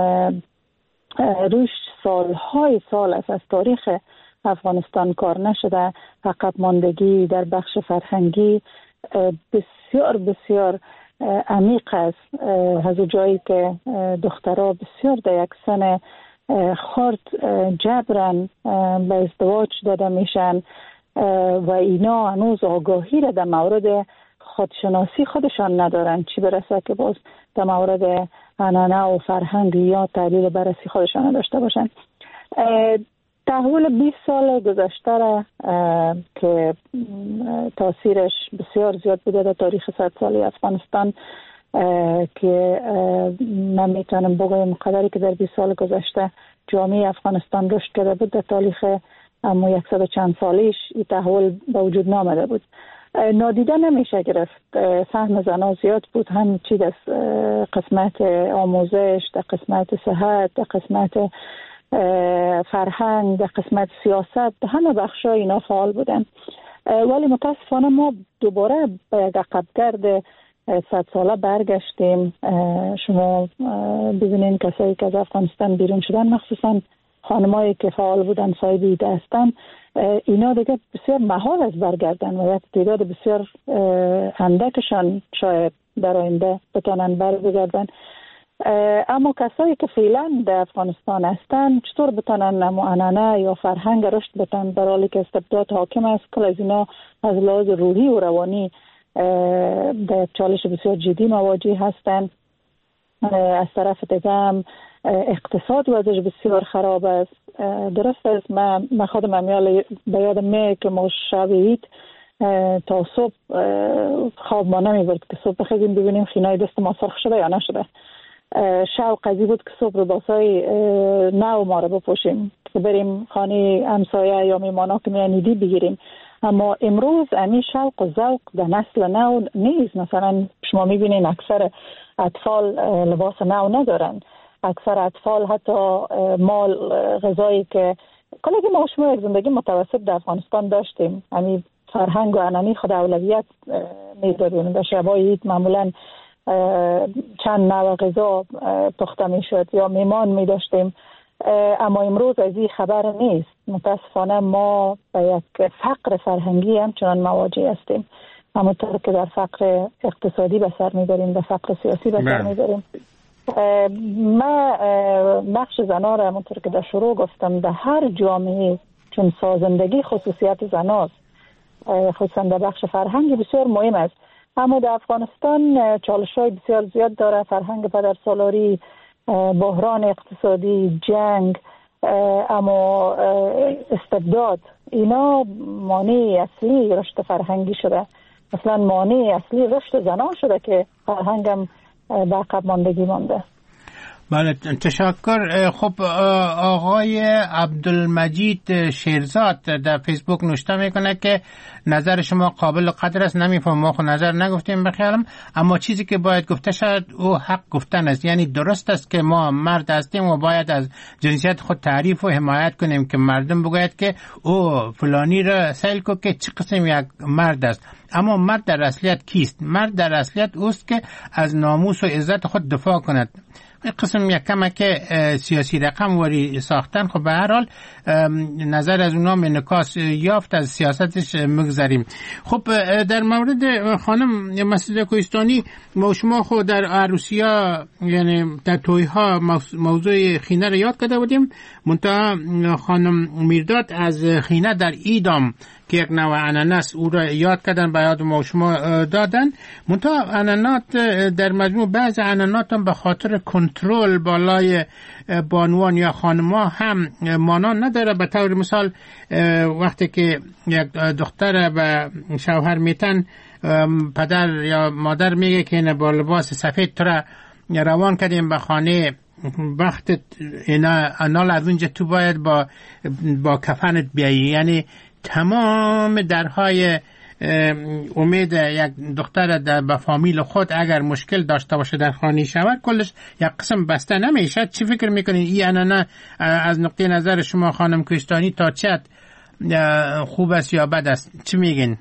روش سالهای سال از تاریخ افغانستان کار نشده. عقب ماندگی در بخش فرهنگی بسیار بسیار عمیق است، از او جایی که دخترها بسیار در یک سن خرد جبران به ازدواج داده میشن و اینا هنوز آگاهی را در مورد خودشناسی خودشان ندارن، چی برسه که باز در مورد عنعنه و فرهنگ یا تحلیل بررسی خودشان نداشته باشن. تحول 20 سال گذشته را که تاثیرش بسیار زیاد بوده در تاریخ 100 سالی افغانستان، که من میتونم بگویم قدری که در 20 سال گذشته جامعه افغانستان رشد کرده بود، در تاریخ اما 100 و چند سالیش این تحول به وجود نامده بود. نادیده نمیشه گرفت. سهم زنان زیاد بود، هم چی در قسمت آموزش، در قسمت صحت، در قسمت فرهنگ، در قسمت سیاست، در همه بخشای اینا فعال بودن. ولی متاسفانه ما دوباره به یک عقبگرد 100 ساله برگشتیم. شما ببینین کسایی که از افغانستان بیرون شدن، مخصوصا خانمایی که فعال بودن، صاحب ایده هستن، اینا دیگه بسیار محال است برگردن و یک تعداد بسیار اندکشان شاید در آینده بتونن برگردن. اما کسایی که فعلا در افغانستان هستن چطور بتونن عنعنه یا فرهنگ رشد بدن در حالی که استبداد حاکم است؟ کل از اینا از لحاظ روحی و روانی در چالش بسیار جدی مواجه هستن. از طرف دیگه هم اقتصاد وضعش بسیار خراب است. درست است، من خودم به یادم میاد که ما شب عید تا صبح خواب ما نمیبرد که صبح بخیزیم ببینیم خینای دست ما سرخ شده یا نشده. شوق قضیه بود که صبح لباسای نو ما رو بپوشیم که بریم خانه همسایه یا میمانا که میانیدی بگیریم. اما امروز امی شوق و ذوق در نسل نو نیست. مثلا شما میبینین اکثر اطفال لباس نو ندارن. اکثر اطفال حتی مال غذایی که کلی ما شما یک زندگی متوسط در افغانستان داشتیم، یعنی فرهنگ و عنعنه خود اولویت میدادیم. در شبای عید معمولا چند نوع غذا پخته میشد یا میمان میداشتیم. اما امروز از این خبر نیست. متاسفانه ما به یک فقر فرهنگی همچنان مواجه هستیم. همونطور که در فقر اقتصادی به سر میبریم، در فقر سیاسی به سر میبریم. ما بخش زنان را همونطور که در شروع گفتم در هر جامعه، چون سازندگی خصوصیت زناست، خصوصا در بخش فرهنگی بسیار مهم است. اما در افغانستان چالش‌های بسیار زیاد داره. فرهنگ پدرسالاری، بحران اقتصادی، جنگ، اما استبداد، اینا مانع اصلی رشد فرهنگی شده. مثلا مانع اصلی رشد زنان شده که فرهنگم به عقب ماندگی مانده. بله، تشکر. خب آقای عبدالمجید شیرزاد در فیسبوک نوشته میکنه که نظر شما قابل قدر است. نمیفهم، ما خود نظر نگفتیم بخیالم، اما چیزی که باید گفته شد او حق گفتن است. یعنی درست است که ما مرد هستیم و باید از جنسیت خود تعریف و حمایت کنیم که مردم بگوید که او فلانی را سیل کو که چه قسم یک مرد است. اما مرد در اصلیت کیست؟ مرد در اصلیت اوست که از ناموس و عزت خود دفاع کند. قسم یک کمک سیاسی رقم وری ساختن، خب به هر حال نظر از اونا انعکاس یافت، از سیاستش مگذریم. خب در مورد خانم مسعود کوهستانی، ما شما خود در عروسی‌ها یعنی در توی‌ها موضوع خینه رو یاد کرده بودیم، منتها خانم میرداد از خینه در ایدام که یک نوع عنعنه است او را یاد کردن، به یاد ما شما دادن. منتها عنعنات در مجموع بعض عنعنات هم به خاطر کنترل بالای بانوان یا خانم‌ها هم مانا نداره. به طور مثال وقتی که یک دختر به شوهر میتن، پدر یا مادر میگه که اینه با لباس سفید تو را روان کردیم به خانه، وقت انال از اونجا تو باید با کفنت بیایی. یعنی تمام درهای امید یک دختر با فامیل خود اگر مشکل داشته باشه در خانه شود کلش یک قسم بسته نمیشه. چی فکر میکنین این عنعنه از نقطه نظر شما خانم کوهستانی تا چه خوب است یا بد است؟ چی میگین؟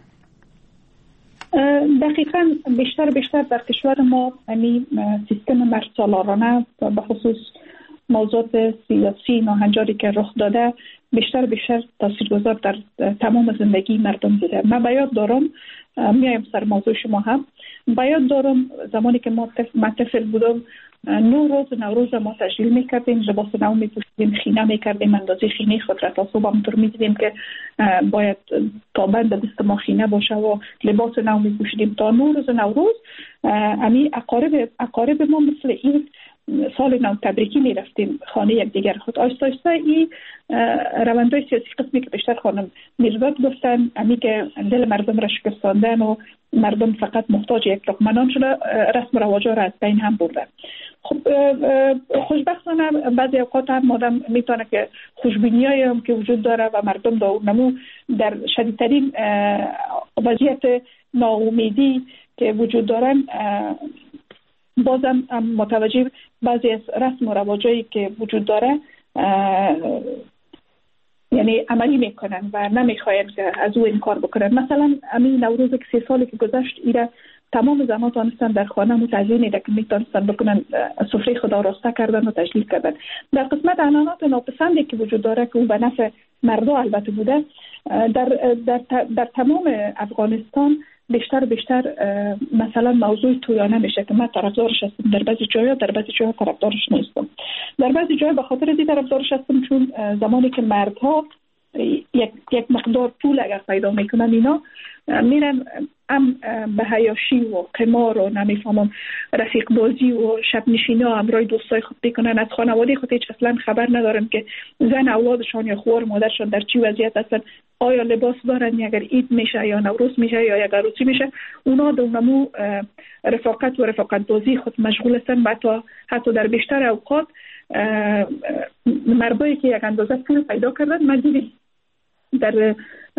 دقیقاً بیشتر در کشور ما یعنی سیستم مرد سالارانه به خصوص موضوعات سیاسی ناهنجاری که رخ داده بیشتر تاثیرگذار در تمام زندگی مردم بوده. من به یاد دارم، میایم سر موضوع شما هم، به یاد دارم زمانی که ما طفل بودم 9 روز نوروز ما تجلیل میکردیم، لباس نو میپوشیدیم، خینه میکردیم، اندازه خینه خود را تا صبح همونطور میدیدیم که باید تابند دست ما خینه باشه و لباس نو میپوشیدیم تا 9 روز نوروز. امی اقارب ما مثل این سال نو تبریکی میرفتیم خانه یک دیگر خود. آیسته آیسته این روندهای سیاسی قسمی که بیشتر خانم میرداد گفتن، امی که دل مردم را شکستاندن و مردم فقط محتاج یک لقمه نان شده، رسم و رواجا را از بین هم بردن. خب خوشبختانه بعضی اوقات هم آدم میتونه که خوشبینیایی هم که وجود داره و مردم در شدیدترین وضعیت ناامیدی که وجود دارن بازم متوجه بعضی از رسم و رواجایی که وجود داره یعنی عملی میکنن و نمیخواین که از او انکار بکنن. مثلا همین نوروز که 3 سالی که گذشت ایره تمام زنان تانستن در خانه متعجینی که میتونستن بکنن سفره خدا راسته کردن و تجلیل کردن. در قسمت عنعنات ناپسندی که وجود داره که او به نفع مردا البته بوده، در تمام افغانستان بیشتر مثلا موضوع تویانه میشه که من طرفدارش هستم در بعضی جاها، در بعضی جاها طرفدارش نیستم. در بعضی جاها به خاطر این طرفدارش هستم چون زمانی که مردها یک مقدار پول اگر پیدا میکنن اینا میرن به عیاشی و قمار و نمیفهمم رفیق بازی و شب نشینی ها همراه دوستای خود بکنن. از خانواده خود هیچ اصلا خبر ندارن که زن اولادشان یا خوار مادرشان در چی وضعیت هستن، آیا لباس دارن، اگر عید میشه یا نوروز میشه یا یک عروسی میشه. اونا دونمو رفاقت بازی خود مشغول هستن و حتی در بیشتر اوقات مردایی که یک اندازه پول پیدا کردن مجبوری در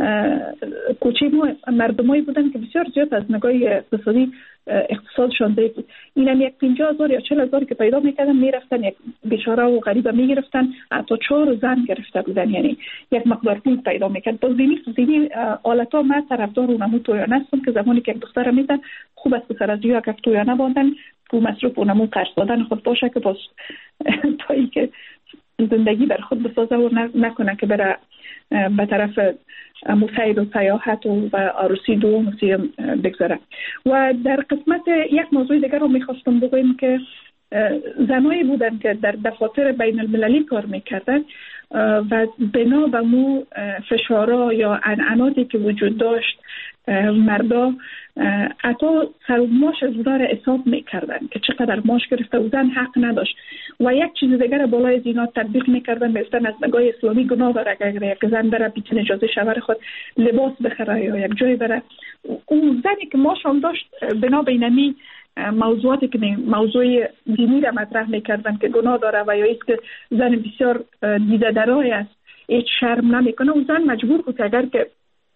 کوچه ما مردمایی بودن که بسیار زیاد از نگاه اقتصادی اقتصادشان ضعیف بود. اینم یک 50,000 یا 40,000 که پیدا میکردن میرفتن یک بیچاره و غریبه میگرفتن، حتی 4 زن گرفته بودن، یعنی یک مقدار پول پیدا میکرد. باز زینی حالتا من طرفدار اونمو تویانه هستم که زمانی که یک دختر میدن خوب است پسر از یک تویانه باندن که مصروف اونمو قرض دادن خود باشه که باز تا ای که زندگی بر خود بسازه و نکنه که بره به طرف مساعد و سیاحت و عروسی دوم بگذاره. و در قسمت یک موضوع دیگر رو میخواستم بگویم که زنایی بودن که در دفاتر بین المللی کار میکردن و بنا به مو فشارها یا عنعناتی که وجود داشت مردا حتی سرماش از اونا را حساب میکردن که چقدر ماش گرفته و زن حق نداشت. و یک چیز دیگر بالای از اینا تطبیق میکردن، مثلا از نگاه اسلامی گناه داره اگر یک زن بره بیتن اجازه شوهر خود لباس بخره یا یک جای بره. اون زنی که ماش هم داشت بنا به اینمی موضوعاتی که موضوع دینی را مطرح میکردن که گناه داره و یا ایست که زن بسیار دیده درای است، هیچ شرم نمیکنه. اون زن مجبور بود اگر که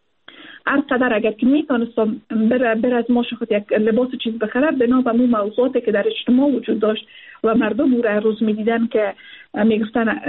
هر قدر اگر که میتونستم بر از ماش خود یک لباس چیز بخره بنا به اون موضوعاتی که در اجتماع وجود داشت و مردم او را روز میدیدن که میگفتن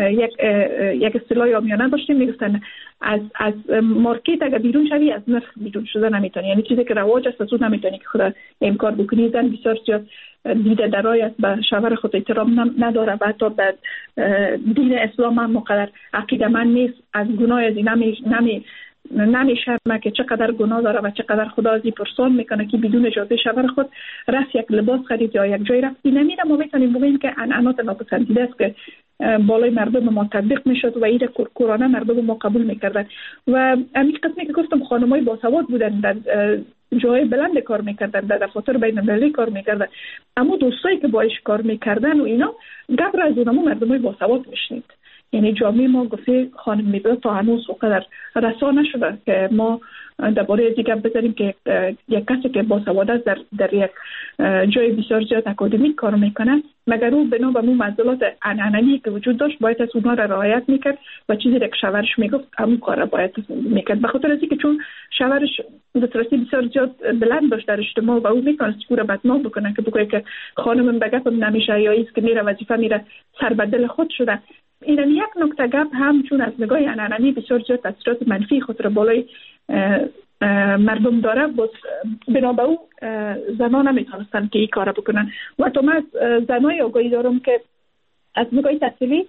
یک اصطلاح عامیانه داشتیم، میگفتن از مارکت اگر بیرون شوی از نرخ بیرون شده نمیتونی، یعنی چیزی که رواج است از اون نمیتونی که خود این کار بکنی. زن بسیار زیاد دیده درای است، به شوهر خود احترام نداره و حتی به دین اسلام هم مقدر عقیده من نیست، از گناه از این نمیشرمه که چقدر گناه داره و چقدر خدا ازی پرسان میکنه که بدون اجازه شوهر خود رفت یک لباس خرید یا یک جای رفت. این میره ما میتونیم بگیم که عنعنات ناپسندیده است که بالای مردم ما تطبیق میشد و ایره کورکورانه مردم ما قبول میکردن. و همین قسمی که گفتم خانمای باسواد بودن در جای بلند کار میکردن، در دفاتر بین المللی کار میکردن، اما دوستایی که باش کار میکردن و اینا قبل از اونمو مردمای باسواد میشنید. یعنی جامعه ما گفته خانم میبه تا هنوز وقدر رسا نشده که ما درباره از دیگه بذاریم که یک کسی که باسواد است در یک جای بسیار زیاد اکادمیک کار میکنه، مگر او بنا به اون معضلات عنعنه‌ای که وجود داشت باید از اونها را رعایت میکرد و چیزی که شوهرش میگفت همون کار را باید میکرد. به خاطر اینکه چون شوهرش دسترسی بسیار زیاد بلند داشت در اجتماع و او میتونست او را بدنام بکنه که بگه که خانم بگم نمیشه یا ایست که میره وظیفه میره سر به دل خود شده. این یک نکته گپ هم چون از نگاه عنعنه‌ای بسیار زیاد تاثیرات منفی خود را بالای مردم داره، باز بنا به او زنان نمیتونستن که این کار بکنن. و تو من از زنای آگاهی دارم که از نگاه تحصیلی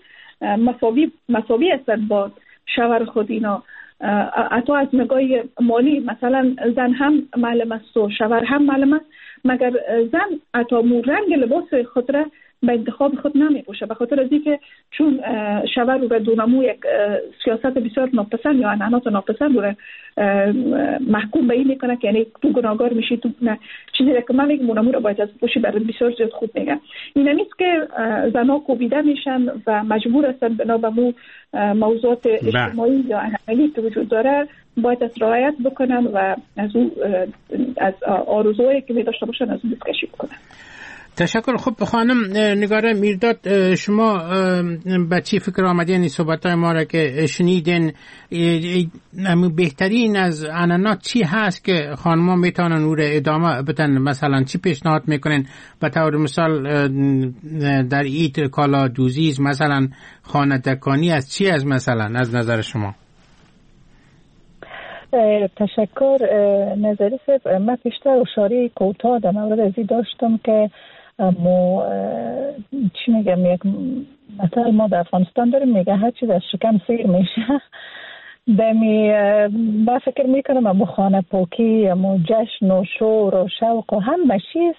مساوی هستن با شوهر خود اینا، حتی از نگاه مالی مثلا زن هم معلم است و شوهر هم معلم است، مگر زن حتی رنگ لباس خود را به انتخاب خود نمیپوشه، به خاطر از اینکه چون شوهر رو به دونمو یک سیاست بسیار ناپسند یا عنعنات ناپسند رو محکوم به این میکنه که یعنی تو گناهگار میشی، تو نه چیزی که من میگم اونمو رو باید از پوشی برای بسیار زیاد خوب میگن. این نیست که زنا کوبیده میشن و مجبور هستن بنا به مو موضوعات اجتماعی یا عنعنه‌ای که وجود داره باید از رعایت بکنن و از آرزوهایی که می داشته باشن از اون دستکشی بکنن. تشکر. خب خانم نگار میرداد، شما به چی فکر آمدین صحبت‌های ما را که شنیدین؟ بهترین از عنعنات چی هست که خانم‌ها میتونن او را ادامه بدن؟ مثلا چی پیشنهاد میکنین؟ به طور مثال در عید کالا دوزی مثلا خانه دکانی از چی از مثلا از نظر شما؟ تشکر نظری صاحب. من پیشتر اشاره کوتاه در مورد ازی داشتم که چی میگم، یک مثلا ما در افغانستان داریم میگه هر چیز از شکم سیر میشه. من فکر میکنم امو خانه پاکی، امو جشن و شور و شوق و همه چیز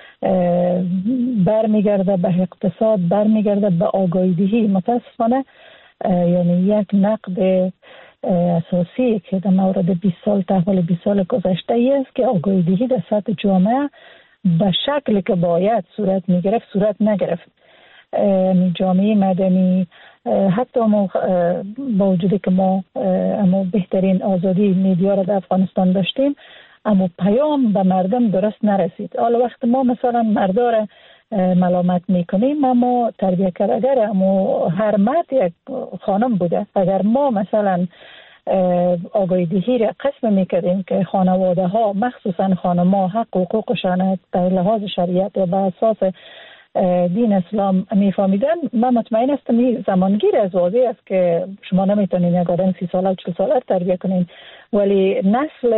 برمیگرده به اقتصاد، برمیگرده به آگاهی دهی. متاسفانه یعنی یک نقد اساسی که در مورد 20 سال تحول 20 سال گذشته است که آگاهی دهی در سطح جامعه به شکلی که باید صورت میگرفت صورت نگرفت. جامعه مدنی حتی با وجودی که ما بهترین آزادی میدیا را در افغانستان داشتیم، اما پیام به مردم درست نرسید. حالا وقت ما مثلا مردار ملامت میکنیم، اما تربیه کرده اما هر مرد یک خانم بوده. اگر ما مثلا آگاهی دهی را قسم میکردیم که خانواده ها مخصوصا خانم ها حق و حقوقشان به لحاظ شریعت و به اساس دین اسلام میفهمیدن، من مطمئن هستم این زمانگیر از واضح است که شما نمیتونین یک آدم 30 ساله 40 ساله تربیه کنین، ولی نسل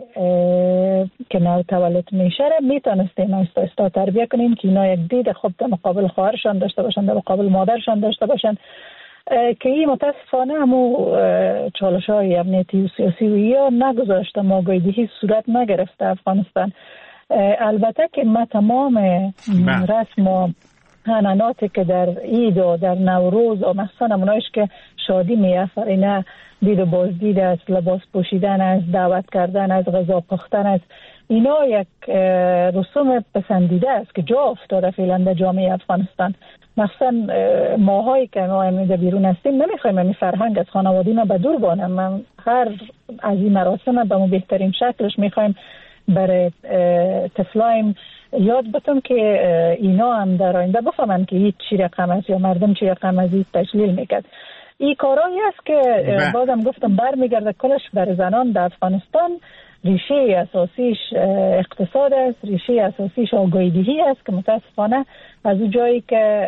که نو تولد میشه را میتونستین استا تربیه کنین که اینا یک دید خوب در مقابل خواهرشان داشته باشن، در مقابل مادرشان داشته باشن، که این متاسفانه همو چالش‌های امنیتی و سیاسی و یا نگذاشته آگاهی دهی صورت نگرفته افغانستان. البته که ما تمام رسم و حناناتی که در عید و در نوروز و مخصوصا اونایش که شادی می‌آفرینه، دید و بازدید است، لباس پوشیدن است، دعوت کردن است، غذا پختن است، اینا یک رسوم پسندیده است که جا افتاده فعلا در جامعه افغانستان. مخصوصا ماهایی که ما در بیرون هستیم نمیخوایم این فرهنگ از خانوادی ما به دور بانم. هر از این مراسم به بهترین شکلش میخوایم برای طفلایم یاد بتم که اینا هم در آینده بفهمن که هیچ چی رقم است یا مردم چی رقم است تشلیل میکرد. این کارایی است که بازم گفتم برمیگرده کلش بر زنان در افغانستان. ریشه اساسیش اقتصاد است، ریشه اساسیش آگاهی دهی است که متاسفانه از اون جایی که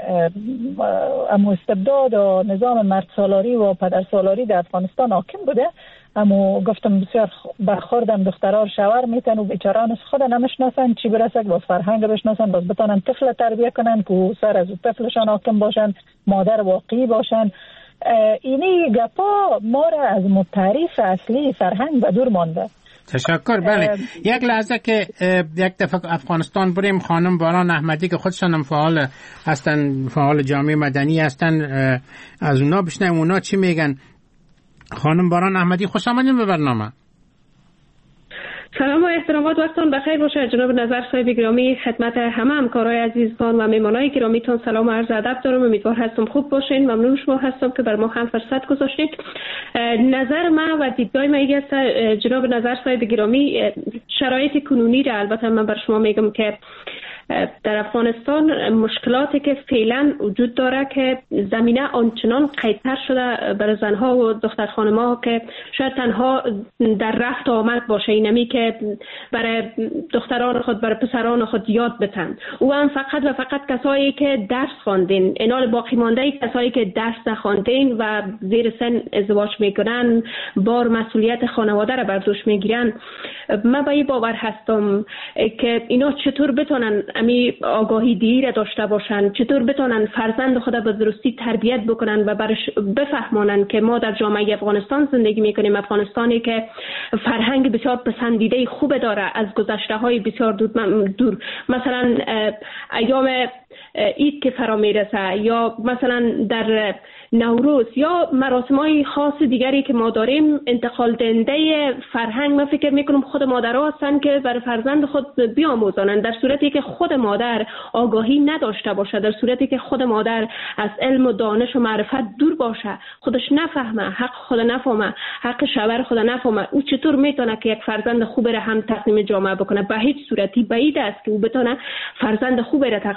استبداد و نظام مرد سالاری و پدر سالاری در افغانستان حاکم بوده، اما گفتم بسیار برخوردم دخترها شوهر میتن و بیچاران خود نمیشناسن، چی برسه با فرهنگ بشناسن، باز بتانن طفل تربیه کنن که سر از طفلشان حاکم باشن، مادر واقعی باشن. اینی گپا ما را از تعریف اصلی فرهنگ به دور مانده. تشکر. بله، یک لحظه که یک دفعه افغانستان بریم، خانم باران احمدی که خودشان فعال هستن، فعال جامعه مدنی هستن، از اونا بشنویم اونا چی میگن. خانم باران احمدی، خوش آمدین به برنامه. سلام و احترامات، وقتتون بخیر باشه. جناب نظر صاحب گرامی، خدمت همه همکارای عزیزان و مهمانای گرامیتون سلام و عرض ادب دارم. امیدوار هستم خوب باشین. ممنون شما هستم که بر ما هم فرصت گذاشتید. نظر من و دیدگاه من است جناب نظر صاحب گرامی، شرایط کنونی را البته من بر شما میگم که در افغانستان مشکلاتی که فعلا وجود داره که زمینه آنچنان قیدتر شده برای زنها و دختر خانم‌ها که شاید تنها در رفت آمد باشه، اینمی که برای دختران خود برای پسران خود یاد بتن، او هم فقط و فقط کسایی که درس خواندین، انال باقی مانده کسایی که درس نخواندین و زیر سن ازدواج میکنن، بار مسئولیت خانواده را بر دوش میگیرن. من به این باور هستم که اینا چطور بتونن امی آگاهی دهی را داشته باشن، چطور بتونن فرزند خود به درستی تربیت بکنن و برش بفهمانن که ما در جامعه افغانستان زندگی میکنیم، افغانستانی که فرهنگ بسیار پسندیده خوب داره از گذشته های بسیار دور. مثلا ایام عید که فرا میرسه یا مثلا در نوروز یا مراسم های خاص دیگری که ما داریم، انتقال دهنده فرهنگ من فکر میکنم خود مادرها هستن که برای فرزند خود بیاموزانن. در صورتی که خود مادر آگاهی نداشته باشه، در صورتی که خود مادر از علم و دانش و معرفت دور باشه، خودش نفهمه، حق خود نفهمه، حق شوهر خود نفهمه، او چطور میتونه که یک فرزند خوب را هم تقدیم جامعه بکنه؟ به هیچ صورتی بعید است که او بتونه فرزند خوب را تقدیم جامعه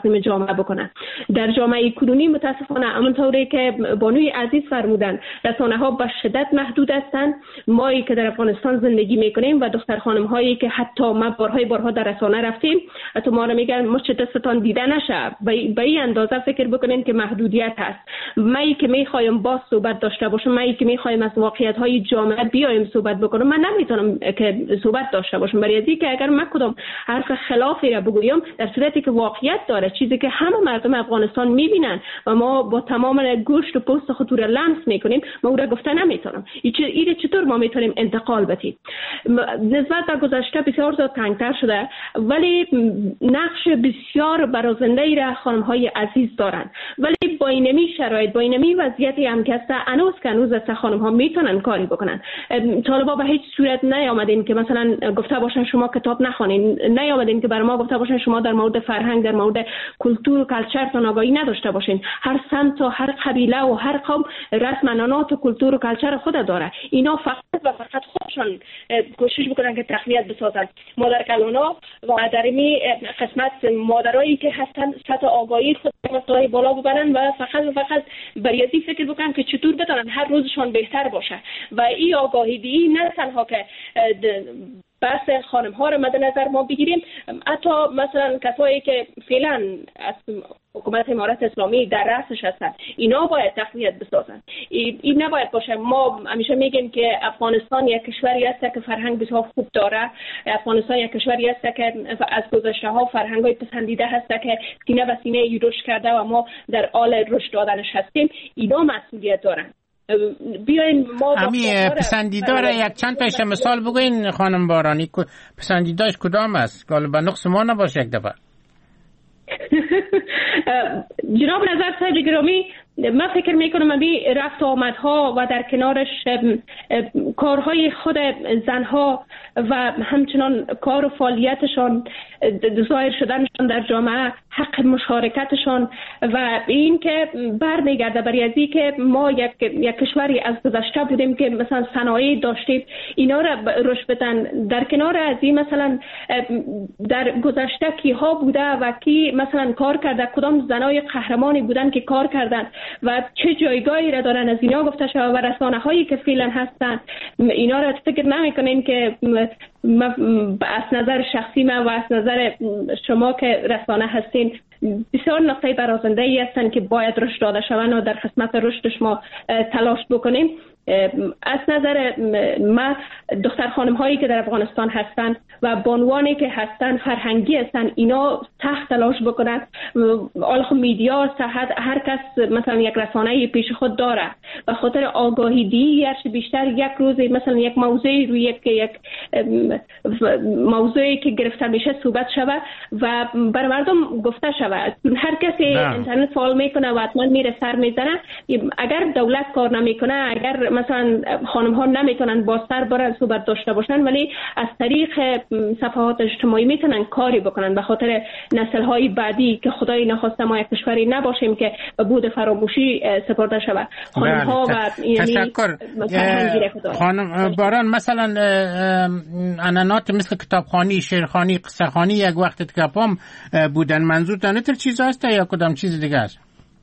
جامعه بکنن. در جامعه کنونی متاسفانه همونطوری که بانوی عزیز فرمودن رسانه ها به شدت محدود هستند. ما که در افغانستان زندگی میکنیم و دختر خانم هایی که حتی ما بارها در رسانه رفتیم، حتی ما رو میگن مچ دستتان دیده نشه، به این اندازه فکر بکنین که محدودیت هست. ما که میخوایم باز صحبت داشته باشم، ما که میخوایم از واقعیت های جامعه بیایم صحبت بکنم، من نمیتونم که صحبت داشته باشم، برای اینکه که اگر من کدام حرف خلافی را بگویم در صورتی که واقعیت داره، چیزی که همه مردم افغانستان میبینن و ما با تمام گوشت و پوست خود را لمس میکنیم، ما او را گفته نمیتونم. این چطور ما میتونیم انتقال بدیم؟ نسبت به گذشته بسیار زیاد تنگتر شده، ولی نقش بسیار برازنده ای را خانم های عزیز دارن. ولی با اینمی شرایط، با اینمی وضعیتی هم که هنوز است خانم ها میتونن کاری بکنن. طالبا به هیچ صورت نیامدین که مثلا گفته باشن شما کتاب نخوانین، نیامدین که بر ما گفته باشن شما در مورد فرهنگ، در مورد کلتور و کلچر آگاهی نداشته باشین. هر سمت و هر قبیله و هر قوم رسم عنعنات و کلتور و کلچر خود داره. اینا فقط و فقط خودشون کوشش بکنن که تقویت بسازن. مادر کلونا و در این قسمت مادرایی که هستن سطح آگاهی خود مستوی بالا ببرن و فقط بریازی فکر بکنن که چطور بتونن هر روزشون بهتر باشه. و این آگاهی دی نه تنها که بحث خانم ها رو مد نظر ما بگیریم، حتی مثلا کسایی که فعلا از حکومت امارت اسلامی در رأسش هستن، اینا باید تقویت بسازن. این نباید باشه. ما همیشه میگیم که افغانستان یک کشوری است که فرهنگ بسیار خوب داره. افغانستان یک کشوری است که از گذشته ها فرهنگ های پسندیده هست که سینه به سینه رشد کرده و ما در حال رشد دادنش هستیم. اینا مسئولیت دارن. بیاین ما پسندیدار یک چند تایش مثال بگوین خانم بارانی، پسندیداش کدام است؟ غالبا نقص ما نباشه یک دفعه. جناب نظر صاحب گرامی، من فکر میکنم امی رفت آمدها و در کنارش کارهای خود زنها و همچنان کار و فعالیتشان، ظاهر شدنشان در جامعه، حق مشارکتشان و این که برمیگرده برای ازی که ما یک کشوری از گذشته بودیم که مثلا صنایع داشتیم، اینا را رشد بدن. در کنار از این مثلا در گذشته کیها بوده و کی مثلا کار کرده، کدام زنای قهرمانی بودن که کار کردن و چه جایگاهی را دارن، از اینا گفته شده. و رسانه هایی که فعلا هستن اینا را فکر نمیکنین که از نظر شخصی من و از نظر شما که رسانه هستین بسیار نقطه برازنده ای هستن که باید رشد داده شوند و در خدمت رشدش ما تلاش بکنیم. از نظر ما دختر خانم هایی که در افغانستان هستن و بانوانی که هستن فرهنگی هستن، اینا سخت تلاش بکنن. آلخ میدیا صحت هر کس مثلا یک رسانه پیش خود داره و خاطر آگاهی دی هرچی بیشتر یک روز مثلا یک موضوعی روی یک موضوعی که گرفته میشه صحبت شود و بر مردم گفته شود. هر کسی اینترنت فعال میکنه و حتما میره سر میزنه. اگر دولت کار نمیکنه، اگر مثلا خانم ها نمیتونن با سر برن صحبت داشته باشن، ولی از طریق صفحات اجتماعی میتونن کاری بکنن به خاطر نسل های بعدی که خدای نخواسته ما یک کشوری نباشیم که به بود فراموشی سپرده شود. خانم ها و تشکر. خانم باران، مثلا عنعنات مثل کتابخوانی، شعرخوانی، قصه‌خوانی یک وقت کپام بودن، منظور تنتر چیز هست یا کدام چیز دیگه است؟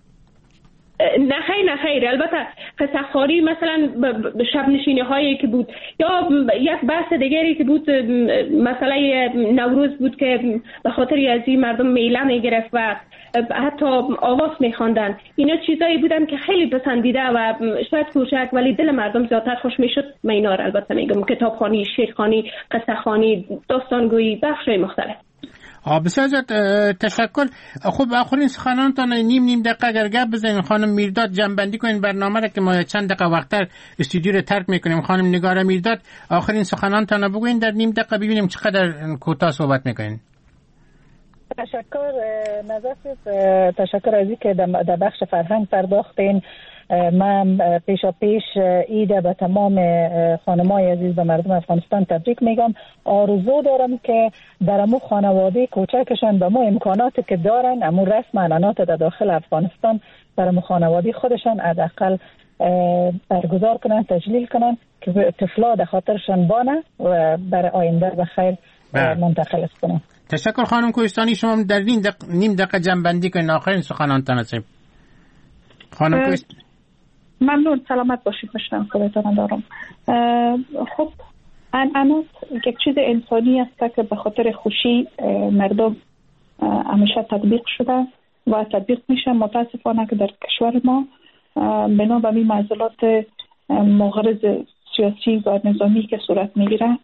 نه خیر. البته قصه‌خوانی مثلا شب نشینی هایی که بود یا یک بحث دیگری که بود، مسئله نوروز بود که به خاطر از این مردم میله میگرفت و حتی آواز میخواندن. اینا چیزایی بودن که خیلی پسندیده و شاید کوچک ولی دل مردم زیادتر خوش میشد. من اینا رو البته میگم، کتابخوانی، شعرخوانی، قصه‌خوانی، داستانگویی، بخشای مختلف. بسیار زیاد تشکر. خب آخرین سخنانتان نیم دقیقه اگر گپ بزنین خانم میرداد، جنبندی کنین برنامه را که ما چند دقیقه وقتر استودیو رو ترک میکنیم. خانم نگار میرداد، آخرین سخنانتان بگوین در نیم دقیقه، ببینیم چقدر کوتاه صحبت میکنین. تشکر نظر، تشکر از اینکه در بخش فرهنگ پرداختین. من پیش ایده به تمام خانمای عزیز و مردم افغانستان تبریک میگم. آرزو دارم که در امو خانواده کوچکشان به مو امکاناتی که دارن، امو رسم عنعنات در داخل افغانستان در امو خانواده خودشان حداقل برگزار کنن، تجلیل کنن که طفلا در خاطرشان بانه و برای آینده بخیر منتقل کنم. تشکر خانم کوهستانی. شما در نیم دقیقه جنبندی کنید آخرین سخنانتان هستیم. خانم کوهستانی ممنون. سلامت باشید. مشنم صدایتان دارم. خب عنعنات یک چیز انسانی است که به خاطر خوشی مردم همیشه تطبیق شده و تطبیق میشه. متاسفانه که در کشور ما بنا به این معضلات مغرض سیاسی و نظامی که صورت میگیره،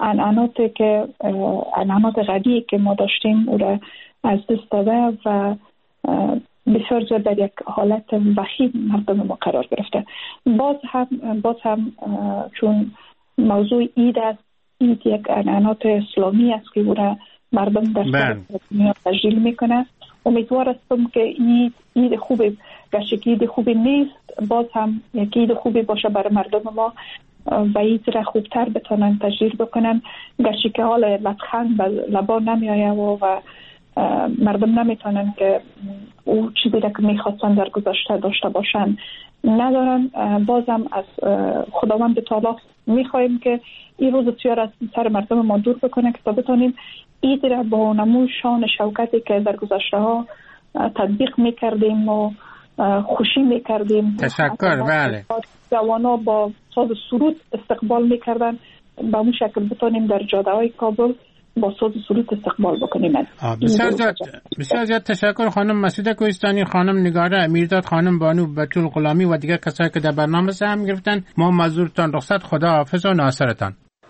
عنعنات غنی که ما داشتیم او را از دست داده و بسیار زیاد در یک حالت وخیم مردم ما قرار گرفته. باز هم چون موضوع عید است، عید یک عنعنات اسلامی است که او را مردم در دنیا تجلیل میکنه. امیدوار هستم که عید خوبی گرچه عید خوبی نیست، باز هم یک عید خوبی باشه برای مردم ما و عید را خوبتر بتونن تجلیل بکنن، گرچه که حال لبخند به لبا نمی آید و مردم نمیتونن که او چیزی را که میخواستن در گذشته داشته باشن ندارن. بازم از خداوند تعالی میخواهیم که این روز بسیار از سر مردم ما دور بکنه که تا بتونیم عید را با نمون شان شوکتی که در گذشته ها تطبیق میکردیم و خوشی میکردیم. تشکر. بله. جوانا با ساز سرود استقبال میکردن، با اون شکل بتونیم در جاده های کابل با ساز سرود استقبال بکنیم. بسیار زیاد تشکر خانم مسعوده کوهستانی، خانم نگاره امیرداد، خانم بانو بتول غلامی و دیگر کسایی که در برنامه سهم گرفتن. ما مزورتان رخصت. خدا حافظ و ناصرتان.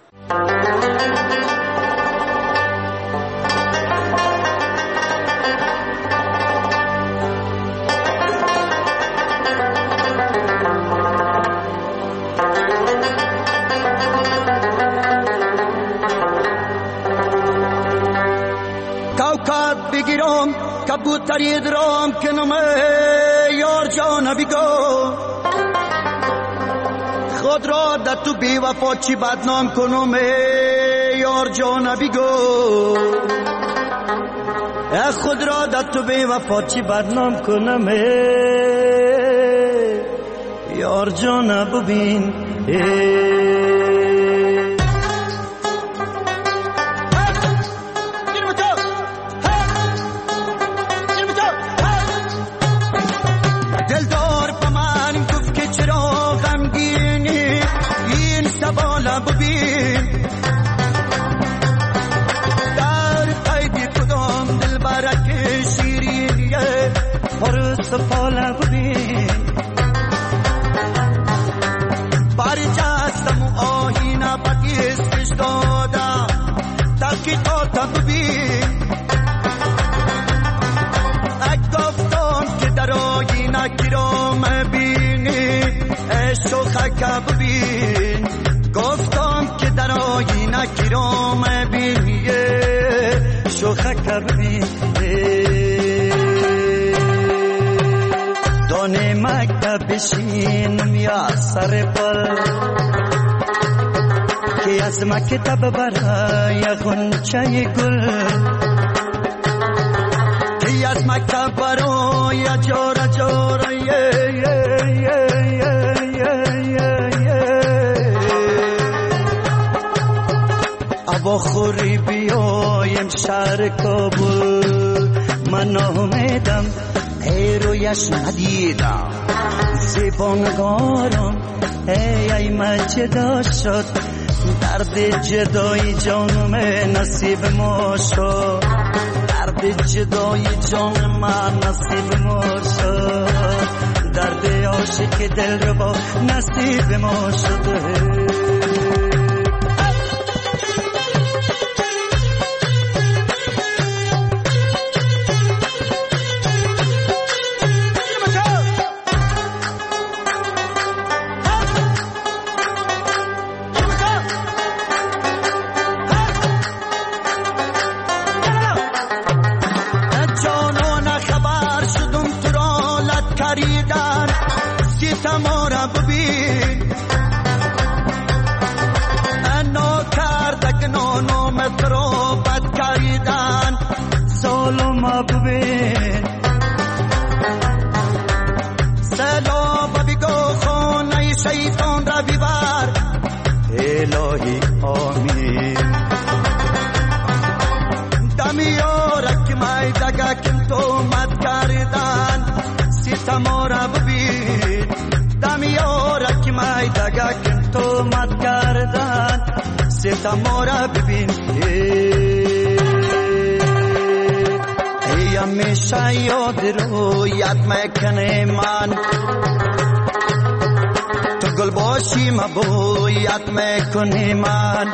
بگیرم کبوتری درام کنم یار جان بگو خود را در تو بی وفا چی بدنام کنم یار جان بگو خود را در تو بی وفا چی بدنام کنم یار جان ببین گفتم که در آینه گیرام بینی شوخک ببین دانه مکتب بشینم یا سر پل که از مکتب برای غنچه گل که از مکتب برای جاره جاره با خوری بیایم شهر کابل من آمدم ای رویش ندیدم زیبانگارم ای مجدا شد درد جدای جانم نصیب ما شد درد جدای جان من نصیب ما شد درد عاشق دل رو با نصیب ما شد. ستما را ببین دمیاره که میدگه تو مد کردن ستما را ببین ای همیشه یاد رو یاد میکنه من تو گل باشی مبو یاد میکنه من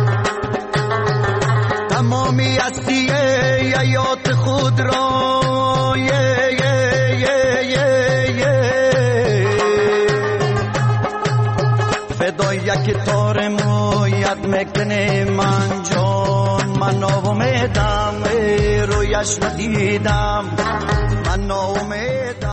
تمامی هستی یاد خود را فدای یک تار مو یاد میکنه من جان من ناامیدم رویش ندیدم من ناامیدم